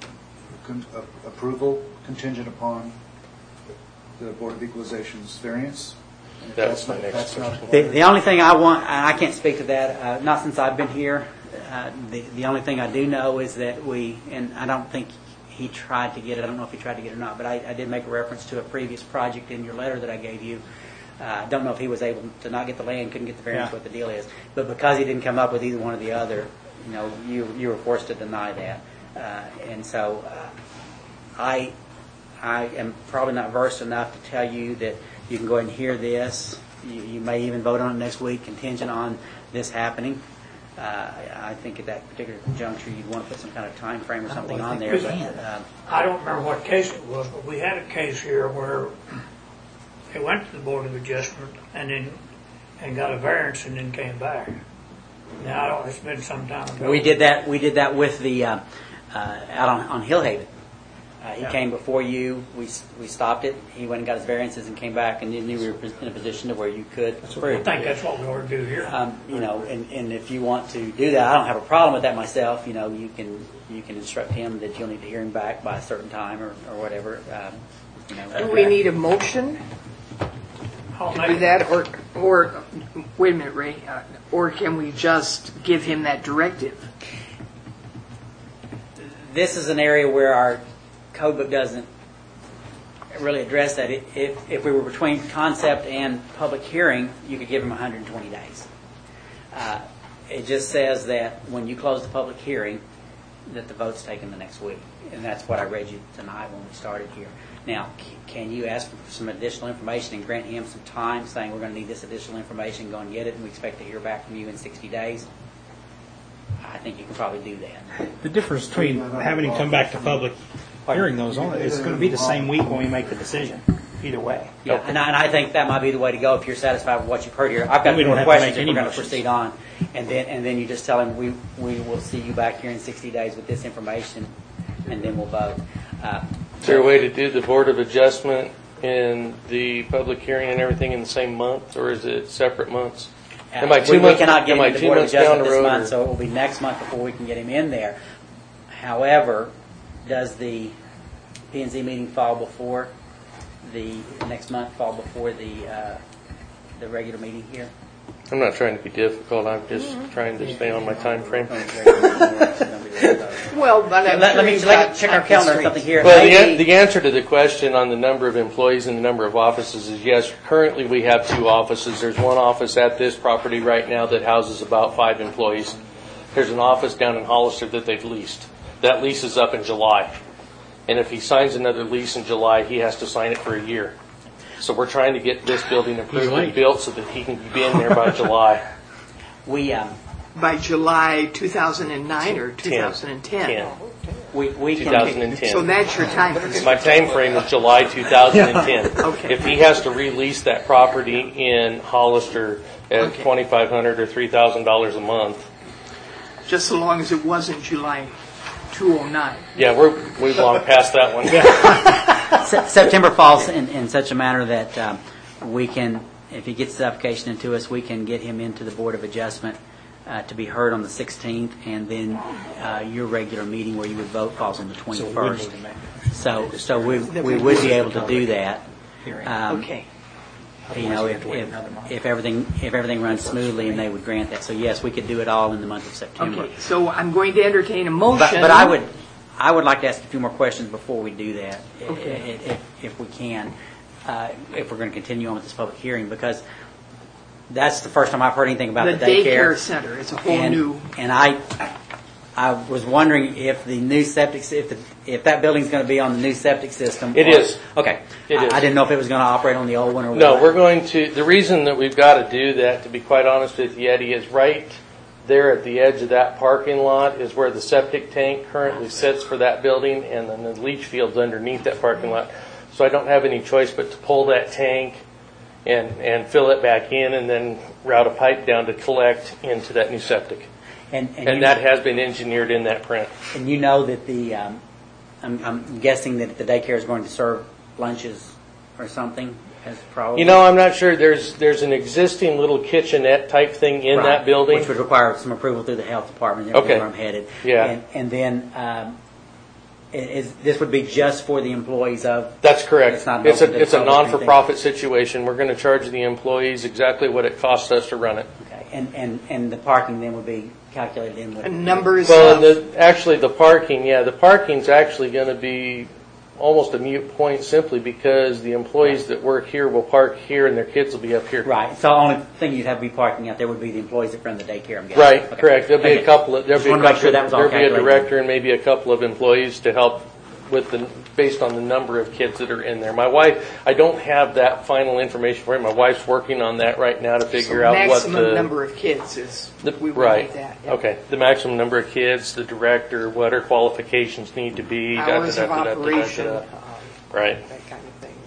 approval contingent upon the Board of Equalization's variance? And if That's my not- next that's not question. The only thing I want, and I can't speak to that, not since I've been here. The only thing I do know is that and I don't think he tried to get it. I don't know if he tried to get it or not, but I did make a reference to a previous project in your letter that I gave you. I don't know if he was able to not get the land, couldn't get the variance, Yeah. what the deal is. But because he didn't come up with either one or the other, you were forced to deny that. And so I am probably not versed enough to tell you that you can go ahead and hear this. You may even vote on it next week, contingent on this happening. I think at that particular juncture, you'd want to put some kind of time frame or something on there. But, I don't remember what case it was, but we had a case here where they went to the Board of Adjustment and got a variance and then came back. Now, it's been some time ago. we did that with the out on Hillhaven. He came before you. We stopped it. He went and got his variances and came back, and then you were in a position to where you could I approve. think that's what we ought to do here. And if you want to do that, I don't have a problem with that myself. You can instruct him that you'll need to hear him back by a certain time or whatever. Do we need a motion I'll to make do it. that, or wait a minute, Ray, or can we just give him that directive? This is an area where our code book doesn't really address that. If we were between concept and public hearing, you could give them 120 days. It just says that when you close the public hearing, that the vote's taken the next week. And that's what I read you tonight when we started here. Now, can you ask for some additional information and grant him some time, saying we're going to need this additional information, go and get it, and we expect to hear back from you in 60 days? I think you can probably do that. The difference between having him come back to public hearing those, it's going to be the same week when we make the decision, either way. Yeah, and I think that might be the way to go if you're satisfied with what you've heard here. I've got We don't more have to questions make if any we're going to motions. proceed on. And then you just tell him we will see you back here in 60 days with this information, and then we'll vote. Is there a way to do the Board of Adjustment and the public hearing and everything in the same month, or is it separate months? Am I we cannot get am I him to the 2 Board of months down Adjustment the this road? month, Or? so it will be next month before we can get him in there. However, does the P&Z meeting fall before the next month, fall before the regular meeting here? I'm not trying to be difficult. I'm just trying to stay on my time frame. Well, but I'm Let sure me you've got check our time calendar or constraints. something here. Well, Maybe- the answer to the question on the number of employees and the number of offices is yes. Currently, we have 2 offices. There's one office at this property right now that houses about 5 employees. There's an office down in Hollister that they've leased. That lease is up in July. And if he signs another lease in July, he has to sign it for a year. So we're trying to get this building approved and built so that he can be in there by July. We By July 2009 or 2010? 10. we can 2010. So that's your time constraint. My time frame is July 2010. Okay. If he has to release that property in Hollister at Okay. $2,500 or $3,000 a month, Just so long as it wasn't July 2009. yeah, we've long past that one. September falls in such a manner that we can, if he gets the application into us, we can get him into the Board of Adjustment to be heard on the 16th, and then your regular meeting where you would vote falls on the 21st. So we would be able to do that. Okay. You know, if everything runs smoothly and they would grant that. So yes, we could do it all in the month of September. Okay, so I'm going to entertain a motion. But I would like to ask a few more questions before we do that, if we can, if we're going to continue on with this public hearing, because that's the first time I've heard anything about The the daycare center, it's a whole new... And I was wondering if the new septic, if that building's going to be on the new septic system. It is. Okay. It is. I didn't know if it was going to operate on the old one or No, what. we're going to, the reason that we've got to do that, to be quite honest with you, Eddie, is right there at the edge of that parking lot is where the septic tank currently sits for that building, and then the leach field's underneath that parking lot. So I don't have any choice but to pull that tank and fill it back in, and then route a pipe down to collect into that new septic. And that has been engineered in that print. And you know that the, I'm guessing that the daycare is going to serve lunches or something, as probably. You know, I'm not sure. There's an existing little kitchenette type thing in that building, which would require some approval through the health department. There Okay. where I'm headed. Yeah. And then this would be just for the employees of. That's correct. It's not. It's open to the a public or anything. non-for-profit situation. We're going to charge the employees exactly what it costs us to run it. Okay. And the parking then would be calculated in with. Numbers Well, of... actually, the parking's actually going to be almost a moot point simply because the employees that work here will park here and their kids will be up here. Right. So the only thing you'd have to be parking out there would be the employees that run the daycare. I'm guessing. Right, Okay. correct. There'll be Okay. a couple of, Just wanted to make sure that was all there'll be a calculated. director and maybe a couple of employees to help with based on the number of kids that are in there. My wife, I don't have that final information for you. My wife's working on that right now to figure out what maximum number of kids is... we would right. need that. Yeah. Okay. The maximum number of kids, the director, what her qualifications need to be. Hours of operation. Right. That kind of thing.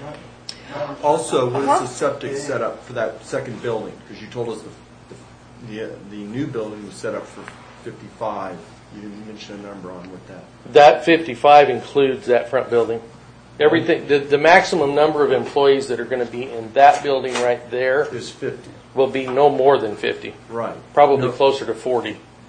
Also, what is the septic set up for that second building? Because you told us the new building was set up for 55. You didn't mention a number on what that. That 55 includes that front building. Everything. The maximum number of employees that are going to be in that building right there is 50. Will be no more than 50. Right. Probably closer to 40.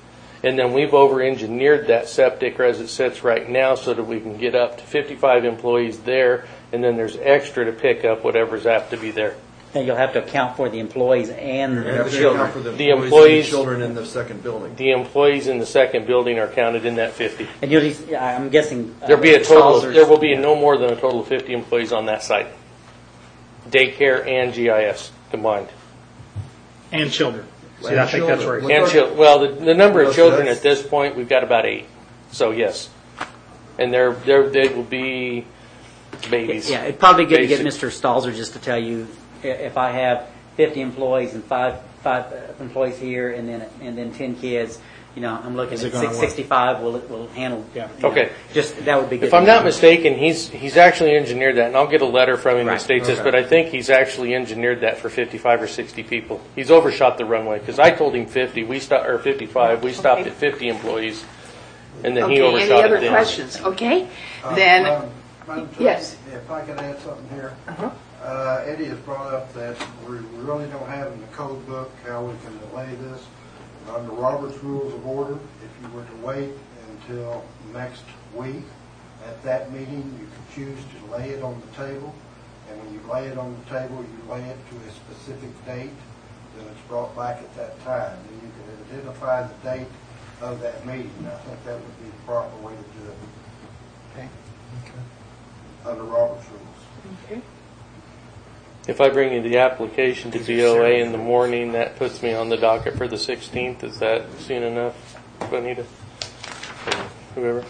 And then we've over-engineered that septic as it sits right now so that we can get up to 55 employees there, and then there's extra to pick up whatever's apt to be there. And you'll have to account for the employees and You have the to children. account for the The employees and employees- the children in the second building. The employees in the second building are counted in that 50. And you'll just, I'm guessing. There Stalzer's- will be no more than a total of 50 employees on that site. Daycare and GIS combined. And children. See, And I think that's children. right. And well, the number of So children that's- at this point, we've got about 8. So yes, and they will be babies. Yeah, it'd probably be good to get Basic. Mr. Stalzer just to tell you if I have 50 employees and five employees here, and then 10 kids. I'm looking Is at it gonna work? 65. Will handle. Yeah. Okay. Just that would be good. If I'm not mistaken, he's actually engineered that, and I'll get a letter from him Right. that states this, Okay. but I think he's actually engineered that for 55 or 60 people. He's overshot the runway because I told him 50. We stopped or 55. We stopped Okay. at 50 employees, and then he Okay, overshot any it other then. questions? Okay, then, Madam yes. President, if I could add something here. Eddie has brought up that we really don't have in the code book how we can delay this. Under Robert's Rules of Order, if you were to wait until next week, at that meeting, you could choose to lay it on the table. And when you lay it on the table, you lay it to a specific date, then it's brought back at that time. Then you can identify the date of that meeting. I think that would be the proper way to do it. Okay. Under Robert's Rules. Okay. If I bring you the application to BOA in the morning, that puts me on the docket for the 16th. Is that soon enough, Bonita? Whoever.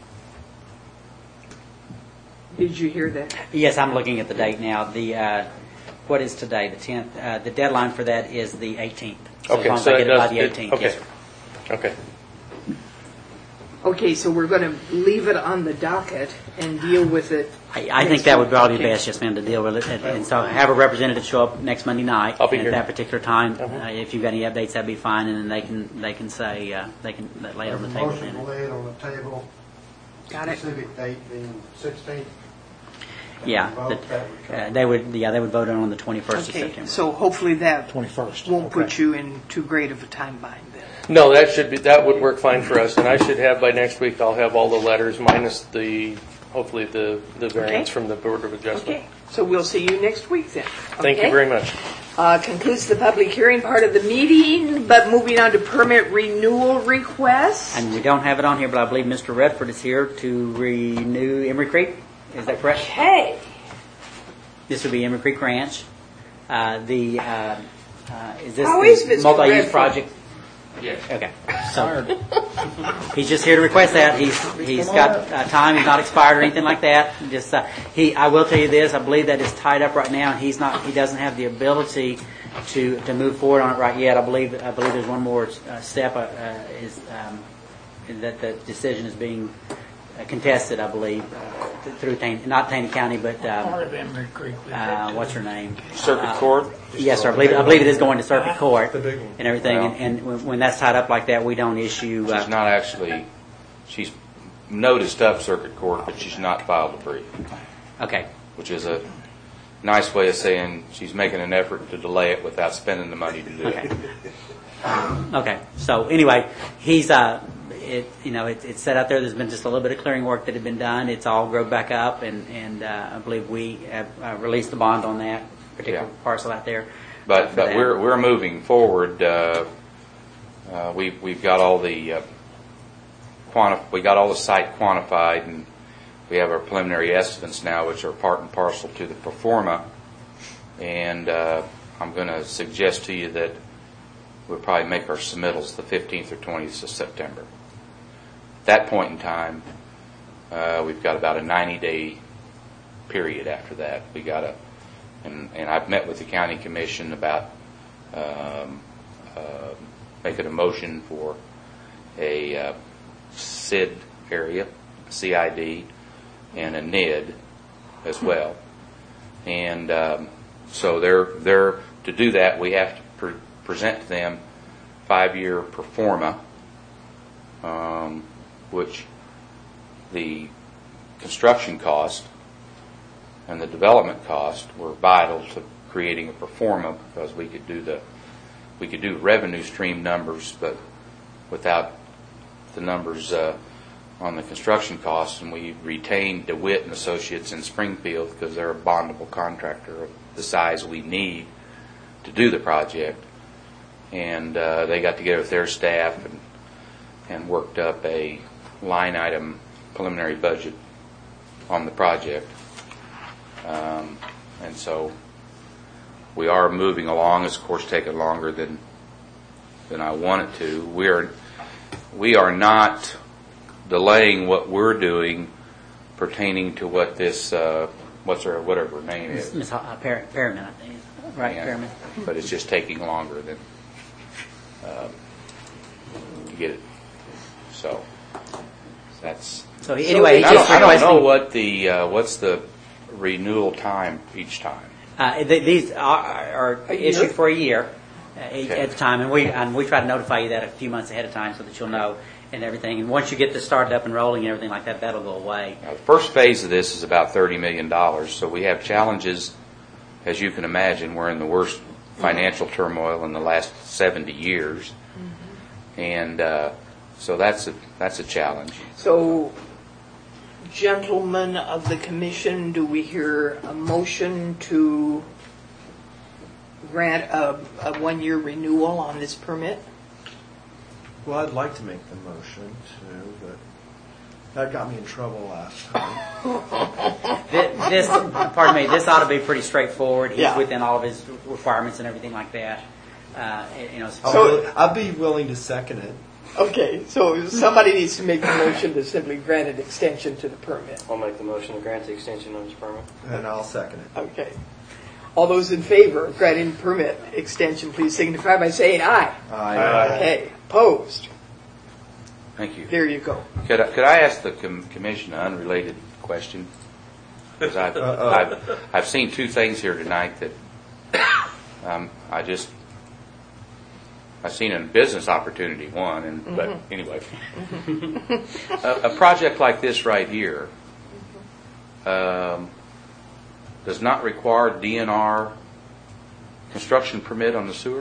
Did you hear that? Yes, I'm looking at the date now. What is today? The 10th. The deadline for that is the 18th. So as long as I that get it by does the 18th. Okay. Yes, sir. Okay. Okay, so we're going to leave it on the docket and deal with it. I think that would probably be Okay. best, yes, ma'am, to deal with it. And so have a representative show up next Monday night. I'll be and here. at that particular time. Mhm. If you've got any updates, that'd be fine, and then they can say they can lay it on the table. Motion to lay it on the table. Got it. Specific date being 16th. Yeah, Vote, that would come. they would vote on the 21st of Okay, September. so hopefully that 21st. won't Okay. put you in too great of a time bind then. No, that would work fine for us, and I should have by next week. I'll have all the letters minus hopefully the variance Okay. from the Board of Adjustment. Okay, so we'll see you next week then. Thank you Okay? very much. Concludes the public hearing part of the meeting, but moving on to permit renewal requests. And we don't have it on here, but I believe Mr. Redford is here to renew Emery Creek. Is that correct? Okay. This would be Emery Creek Ranch. Is this How is the Mr. multi-use Redford? project? Yes. Okay. So he's just here to request that. He's got time. He's not expired or anything like that. Just I will tell you this. I believe that is tied up right now, and he doesn't have the ability to move forward on it right yet. I believe there's one more step. That the decision is being contested. I believe through not Taney County, but Part of Emery Creek. what's her name? Circuit Court? Yes, sir. I believe it is going to circuit court The big one. and everything. Well- And when that's tied up like that, we don't issue. She's not actually, she's noticed up circuit court, but she's not filed a brief, Okay. which is a nice way of saying she's making an effort to delay it without spending the money to do Okay. it. Okay. So anyway, he's it's set out there. There's been just a little bit of clearing work that had been done. It's all grown back up, and I believe we have released the bond on that particular Yeah. parcel out there. But for but that. we're moving forward. We've got all the we got all the site quantified, and we have our preliminary estimates now, which are part and parcel to the pro forma. And I'm going to suggest to you that we'll probably make our submittals the 15th or 20th of September. At that point in time, we've got about a 90-day period after that. We got to. And I've met with the county commission about making a motion for a SID area, CID, and a NID as well. And so they're to do that, we have to present to them 5-year pro forma, which the construction cost and the development cost were vital to creating a pro forma, because we could do revenue stream numbers, but without the numbers on the construction costs, and we retained DeWitt and Associates in Springfield because they're a bondable contractor of the size we need to do the project. And they got together with their staff and worked up a line item preliminary budget on the project. And so we are moving along. It's of course taken longer than I want it to. We are not delaying what we're doing pertaining to what this whatever her name is. Ms. Perriman, I think. Right, Yeah. Perriman. But it's just taking longer than to get it. So that's. So anyway, I don't know what the what's the renewal time each time. These are issued for a year at the time, and we try to notify you that a few months ahead of time so that you'll know and everything. And once you get this started up and rolling and everything like that, that'll go away. Now, the first phase of this is about $30 million, so we have challenges. As you can imagine, we're in the worst financial turmoil in the last 70 years, and so that's a challenge. So, gentlemen of the commission, do we hear a motion to grant a one-year renewal on this permit? Well, I'd like to make the motion too, but that got me in trouble last time. This ought to be pretty straightforward. He's Yeah. within all of his requirements and everything like that. I'd be willing to second it. Okay, so somebody needs to make the motion to simply grant an extension to the permit. I'll make the motion to grant the extension on this permit. And I'll second it. Okay. All those in favor of granting permit extension, please signify by saying aye. Aye. Okay, opposed? Thank you. There you go. Could I ask the commission an unrelated question? Because I've seen two things here tonight that I've seen a business opportunity, one, but anyway. A project like this right here does not require DNR construction permit on the sewer?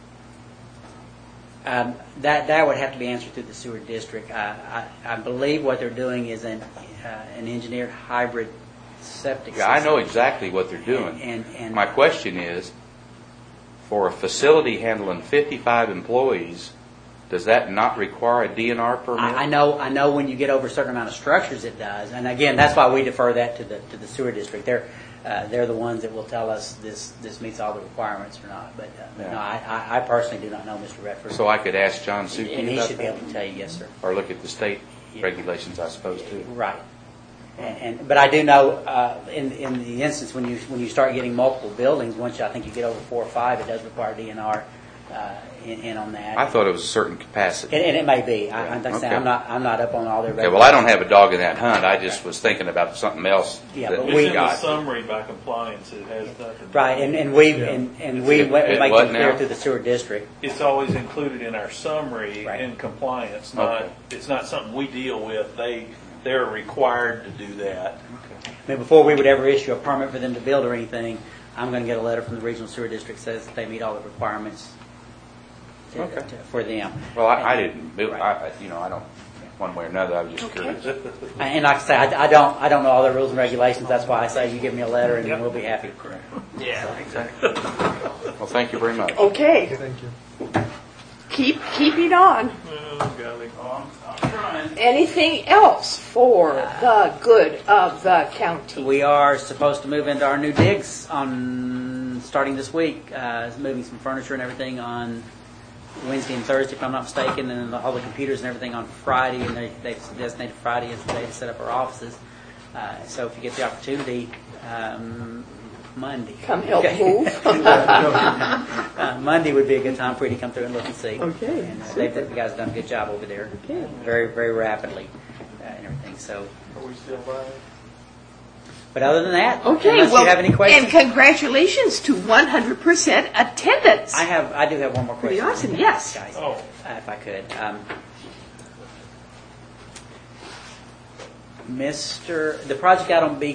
That would have to be answered through the sewer district. I believe what they're doing is an engineered hybrid septic system. Yeah, I know exactly what they're doing. And my question is, for a facility handling 55 employees, does that not require a DNR permit? I know when you get over a certain amount of structures, it does. And again, that's why we defer that to the sewer district. They're the ones that will tell us this meets all the requirements or not. But Yeah. no, I personally do not know Mr. Redford. So I could ask John Suki and he about should that? be able to tell you, yes, sir. Or look at the state regulations, I suppose, too. Right. But I do know in the instance when you start getting multiple buildings, once I think you get over 4 or 5, it does require DNR in on that. I thought it was a certain capacity. And it may be. I'm Okay. I'm not up on all their. Okay, well, I don't have a dog in that hunt. I just was thinking about something else Yeah, that but we It's in the got. summary by compliance. It has nothing. Right, and we make what them clear now? through the sewer district. It's always included in our summary Right. in compliance. Okay. It's not something we deal with. They're required to do that. I mean, before we would ever issue a permit for them to build or anything, I'm going to get a letter from the regional sewer district that says that they meet all the requirements for them. Well, I didn't. I don't. One way or another, I was just curious. And like I say, I don't know all the rules and regulations. That's why I say you give me a letter and we'll be happy. Correct. Yeah, exactly. Well, thank you very much. Okay. Thank you. Keep it on. Oh, golly. Anything else for the good of the county? We are supposed to move into our new digs starting this week. Moving some furniture and everything on Wednesday and Thursday, if I'm not mistaken, and then all the computers and everything on Friday. And they've designated Friday as the day to set up our offices. So if you get the opportunity, Monday. Come help move. Monday would be a good time for you to come through and look and see. Okay. And the guys have done a good job over there. Okay. Very, very rapidly and everything. So. Are we still live? But other than that, Okay, unless well, you have any questions. and congratulations to 100% attendance. I do have one more question. Pretty awesome, yes. Guys, Oh. if I could. The project out on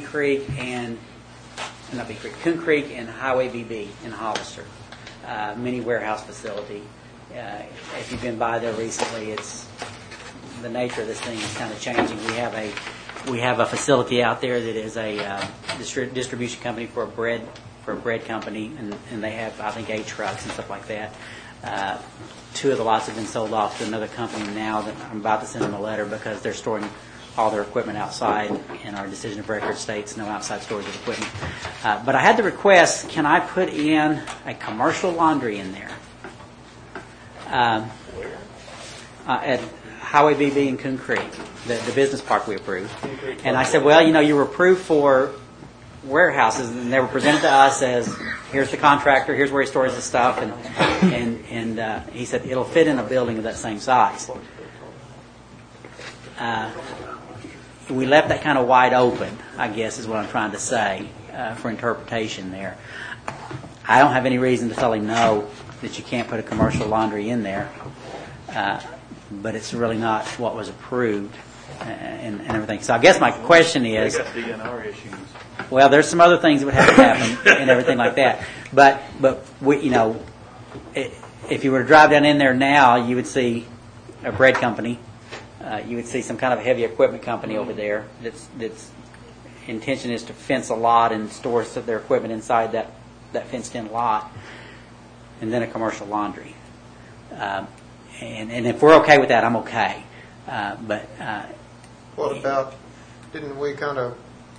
Coon Creek and Highway BB in Hollister, mini warehouse facility. If you've been by there recently, it's the nature of this thing is kind of changing. We have a facility out there that is a distribution company for a bread company, and they have, I think, 8 trucks and stuff like that. 2 of the lots have been sold off to another company now that I'm about to send them a letter because they're storing all their equipment outside, and our decision of record states no outside storage of equipment. But I had the request, can I put in a commercial laundry in there? At Highway BB in Coon Creek, the business park we approved. And I said, well, you were approved for warehouses, and they were presented to us as, here's the contractor, here's where he stores the stuff, and he said, it'll fit in a building of that same size. We left that kind of wide open, I guess is what I'm trying to say, for interpretation there. I don't have any reason to tell him no, that you can't put a commercial laundry in there, but it's really not what was approved and everything. So I guess my question is, They got DNR issues. well, there's some other things that would have to happen and everything like that. But we, if you were to drive down in there now, you would see a bread company. You would see some kind of heavy equipment company over there that's intention is to fence a lot and store their equipment inside that fenced-in lot, and then a commercial laundry. And if we're okay with that, I'm okay. But what about, didn't we kind of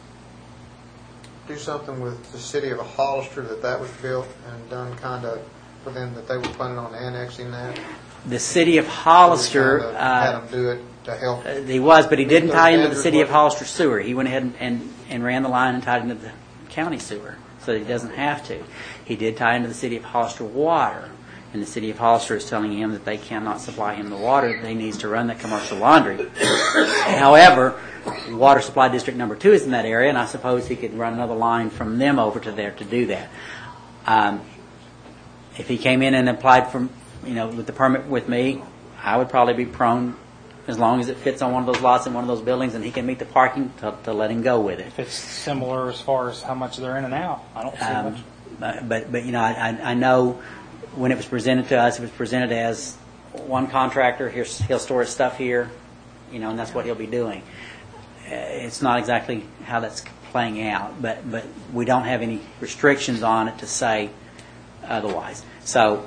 do something with the city of Hollister that was built and done kind of for them, that they were planning on annexing that? The city of Hollister had them do it to help. He was, but he didn't tie into the city of Hollister sewer. He went ahead and ran the line and tied into the county sewer, so that he doesn't have to. He did tie into the city of Hollister water, and the city of Hollister is telling him that they cannot supply him the water that he needs to run that commercial laundry. However, Water Supply District number 2 is in that area, and I suppose he could run another line from them over to there to do that. If he came in and applied for, with the permit with me, I would probably be prone, as long as it fits on one of those lots in one of those buildings and he can meet the parking, to let him go with it. If it's similar as far as how much they're in and out, I don't see much. But I know when it was presented to us, it was presented as one contractor, he'll store his stuff here, and that's what he'll be doing. It's not exactly how that's playing out, but we don't have any restrictions on it to say otherwise. So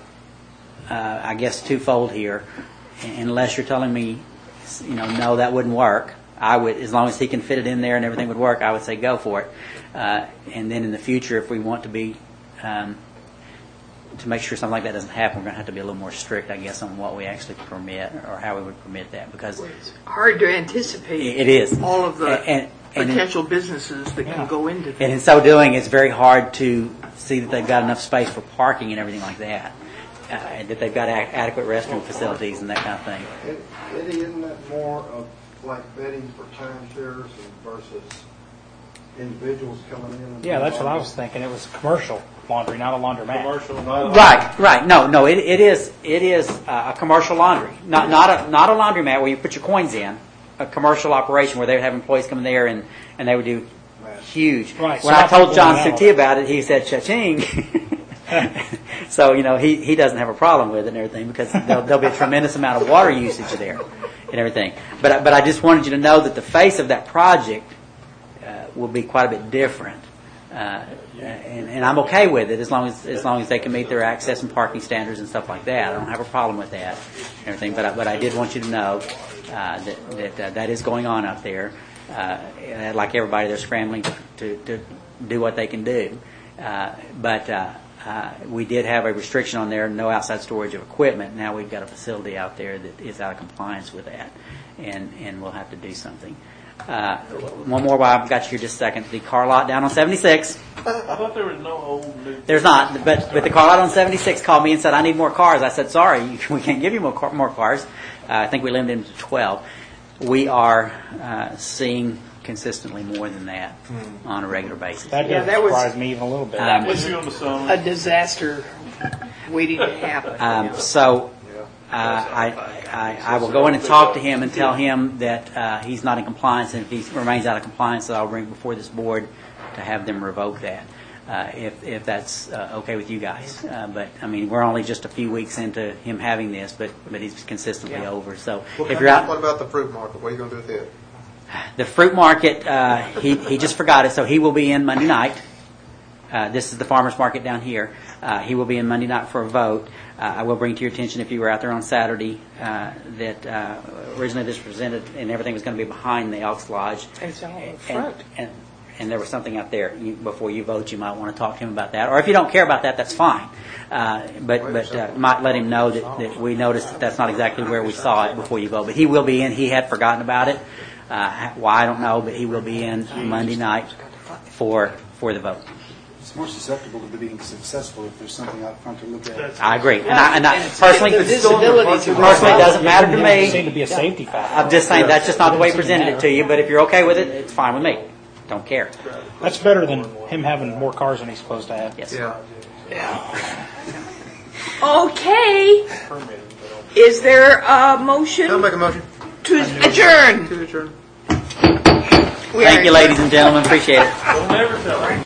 I guess twofold here. Unless you're telling me, no, that wouldn't work, I would, as long as he can fit it in there and everything would work, I would say go for it. And then in the future, if we want to be to make sure something like that doesn't happen, we're going to have to be a little more strict, I guess, on what we actually permit or how we would permit that, because it's hard to anticipate. It is all of the potential businesses that can go into things. And in so doing, it's very hard to see that they've got enough space for parking and everything like that, and that they've got adequate restroom facilities and that kind of thing. Eddie, isn't that more of like vetting for timeshares versus individuals coming in? Yeah, that's what I was thinking. It was commercial laundry, not a laundromat. Commercial, Right. No, it is a commercial laundry, not a laundromat where you put your coins in. A commercial operation where they would have employees come in there and they would do huge. Right. When I told John Sutti about it, he said cha-ching. So he doesn't have a problem with it and everything, because there'll be a tremendous amount of water usage there and everything. But I just wanted you to know that the face of that project will be quite a bit different. And I'm okay with it as long as they can meet their access and parking standards and stuff like that. I don't have a problem with that and everything. But I did want you to know that is going on up there. Like everybody, they're scrambling to do what they can do. But we did have a restriction on there: no outside storage of equipment. Now we've got a facility out there that is out of compliance with that, and we'll have to do something. One more while I've got you here just a second. The car lot down on 76. I thought there was no old new. There's not, but the car lot on 76 called me and said, I need more cars. I said, sorry, we can't give you more cars. I think we limited them to 12. We are seeing consistently more than that on a regular basis. That doesn't surprise me even a little bit. That was a disaster waiting to happen. So I will go in and talk to him and tell him that he's not in compliance, and if he remains out of compliance, I'll bring before this board to have them revoke that. if that's okay with you guys. But I mean, we're only just a few weeks into him having this, but he's consistently over. So if you're out, What about the fruit market? What are you going to do with it? the fruit market, he just forgot it, so he will be in Monday night. This is the farmers market down here. He will be in Monday night for a vote. I will bring to your attention, if you were out there on Saturday, that originally this was presented and everything was going to be behind the Elks Lodge. It's all in front. And there was something out there. Before you vote, you might want to talk to him about that. Or if you don't care about that, that's fine. But might let him know that we noticed that that's not exactly where we saw it before you vote. But he will be in. He had forgotten about it. Why, I don't know, but he will be in Monday night for the vote. It's more susceptible to being successful if there's something out front to look at. I agree. And I personally, it doesn't matter to me. Seem to be a safety factor. I'm just saying that's just not the way he presented it to you. But if you're okay with it, it's fine with me. Don't care. That's better than him having more cars than he's supposed to have. Yes. Okay. Is there a motion? I'll make a motion. To adjourn. To adjourn. Thank you, ladies and gentlemen. Appreciate it.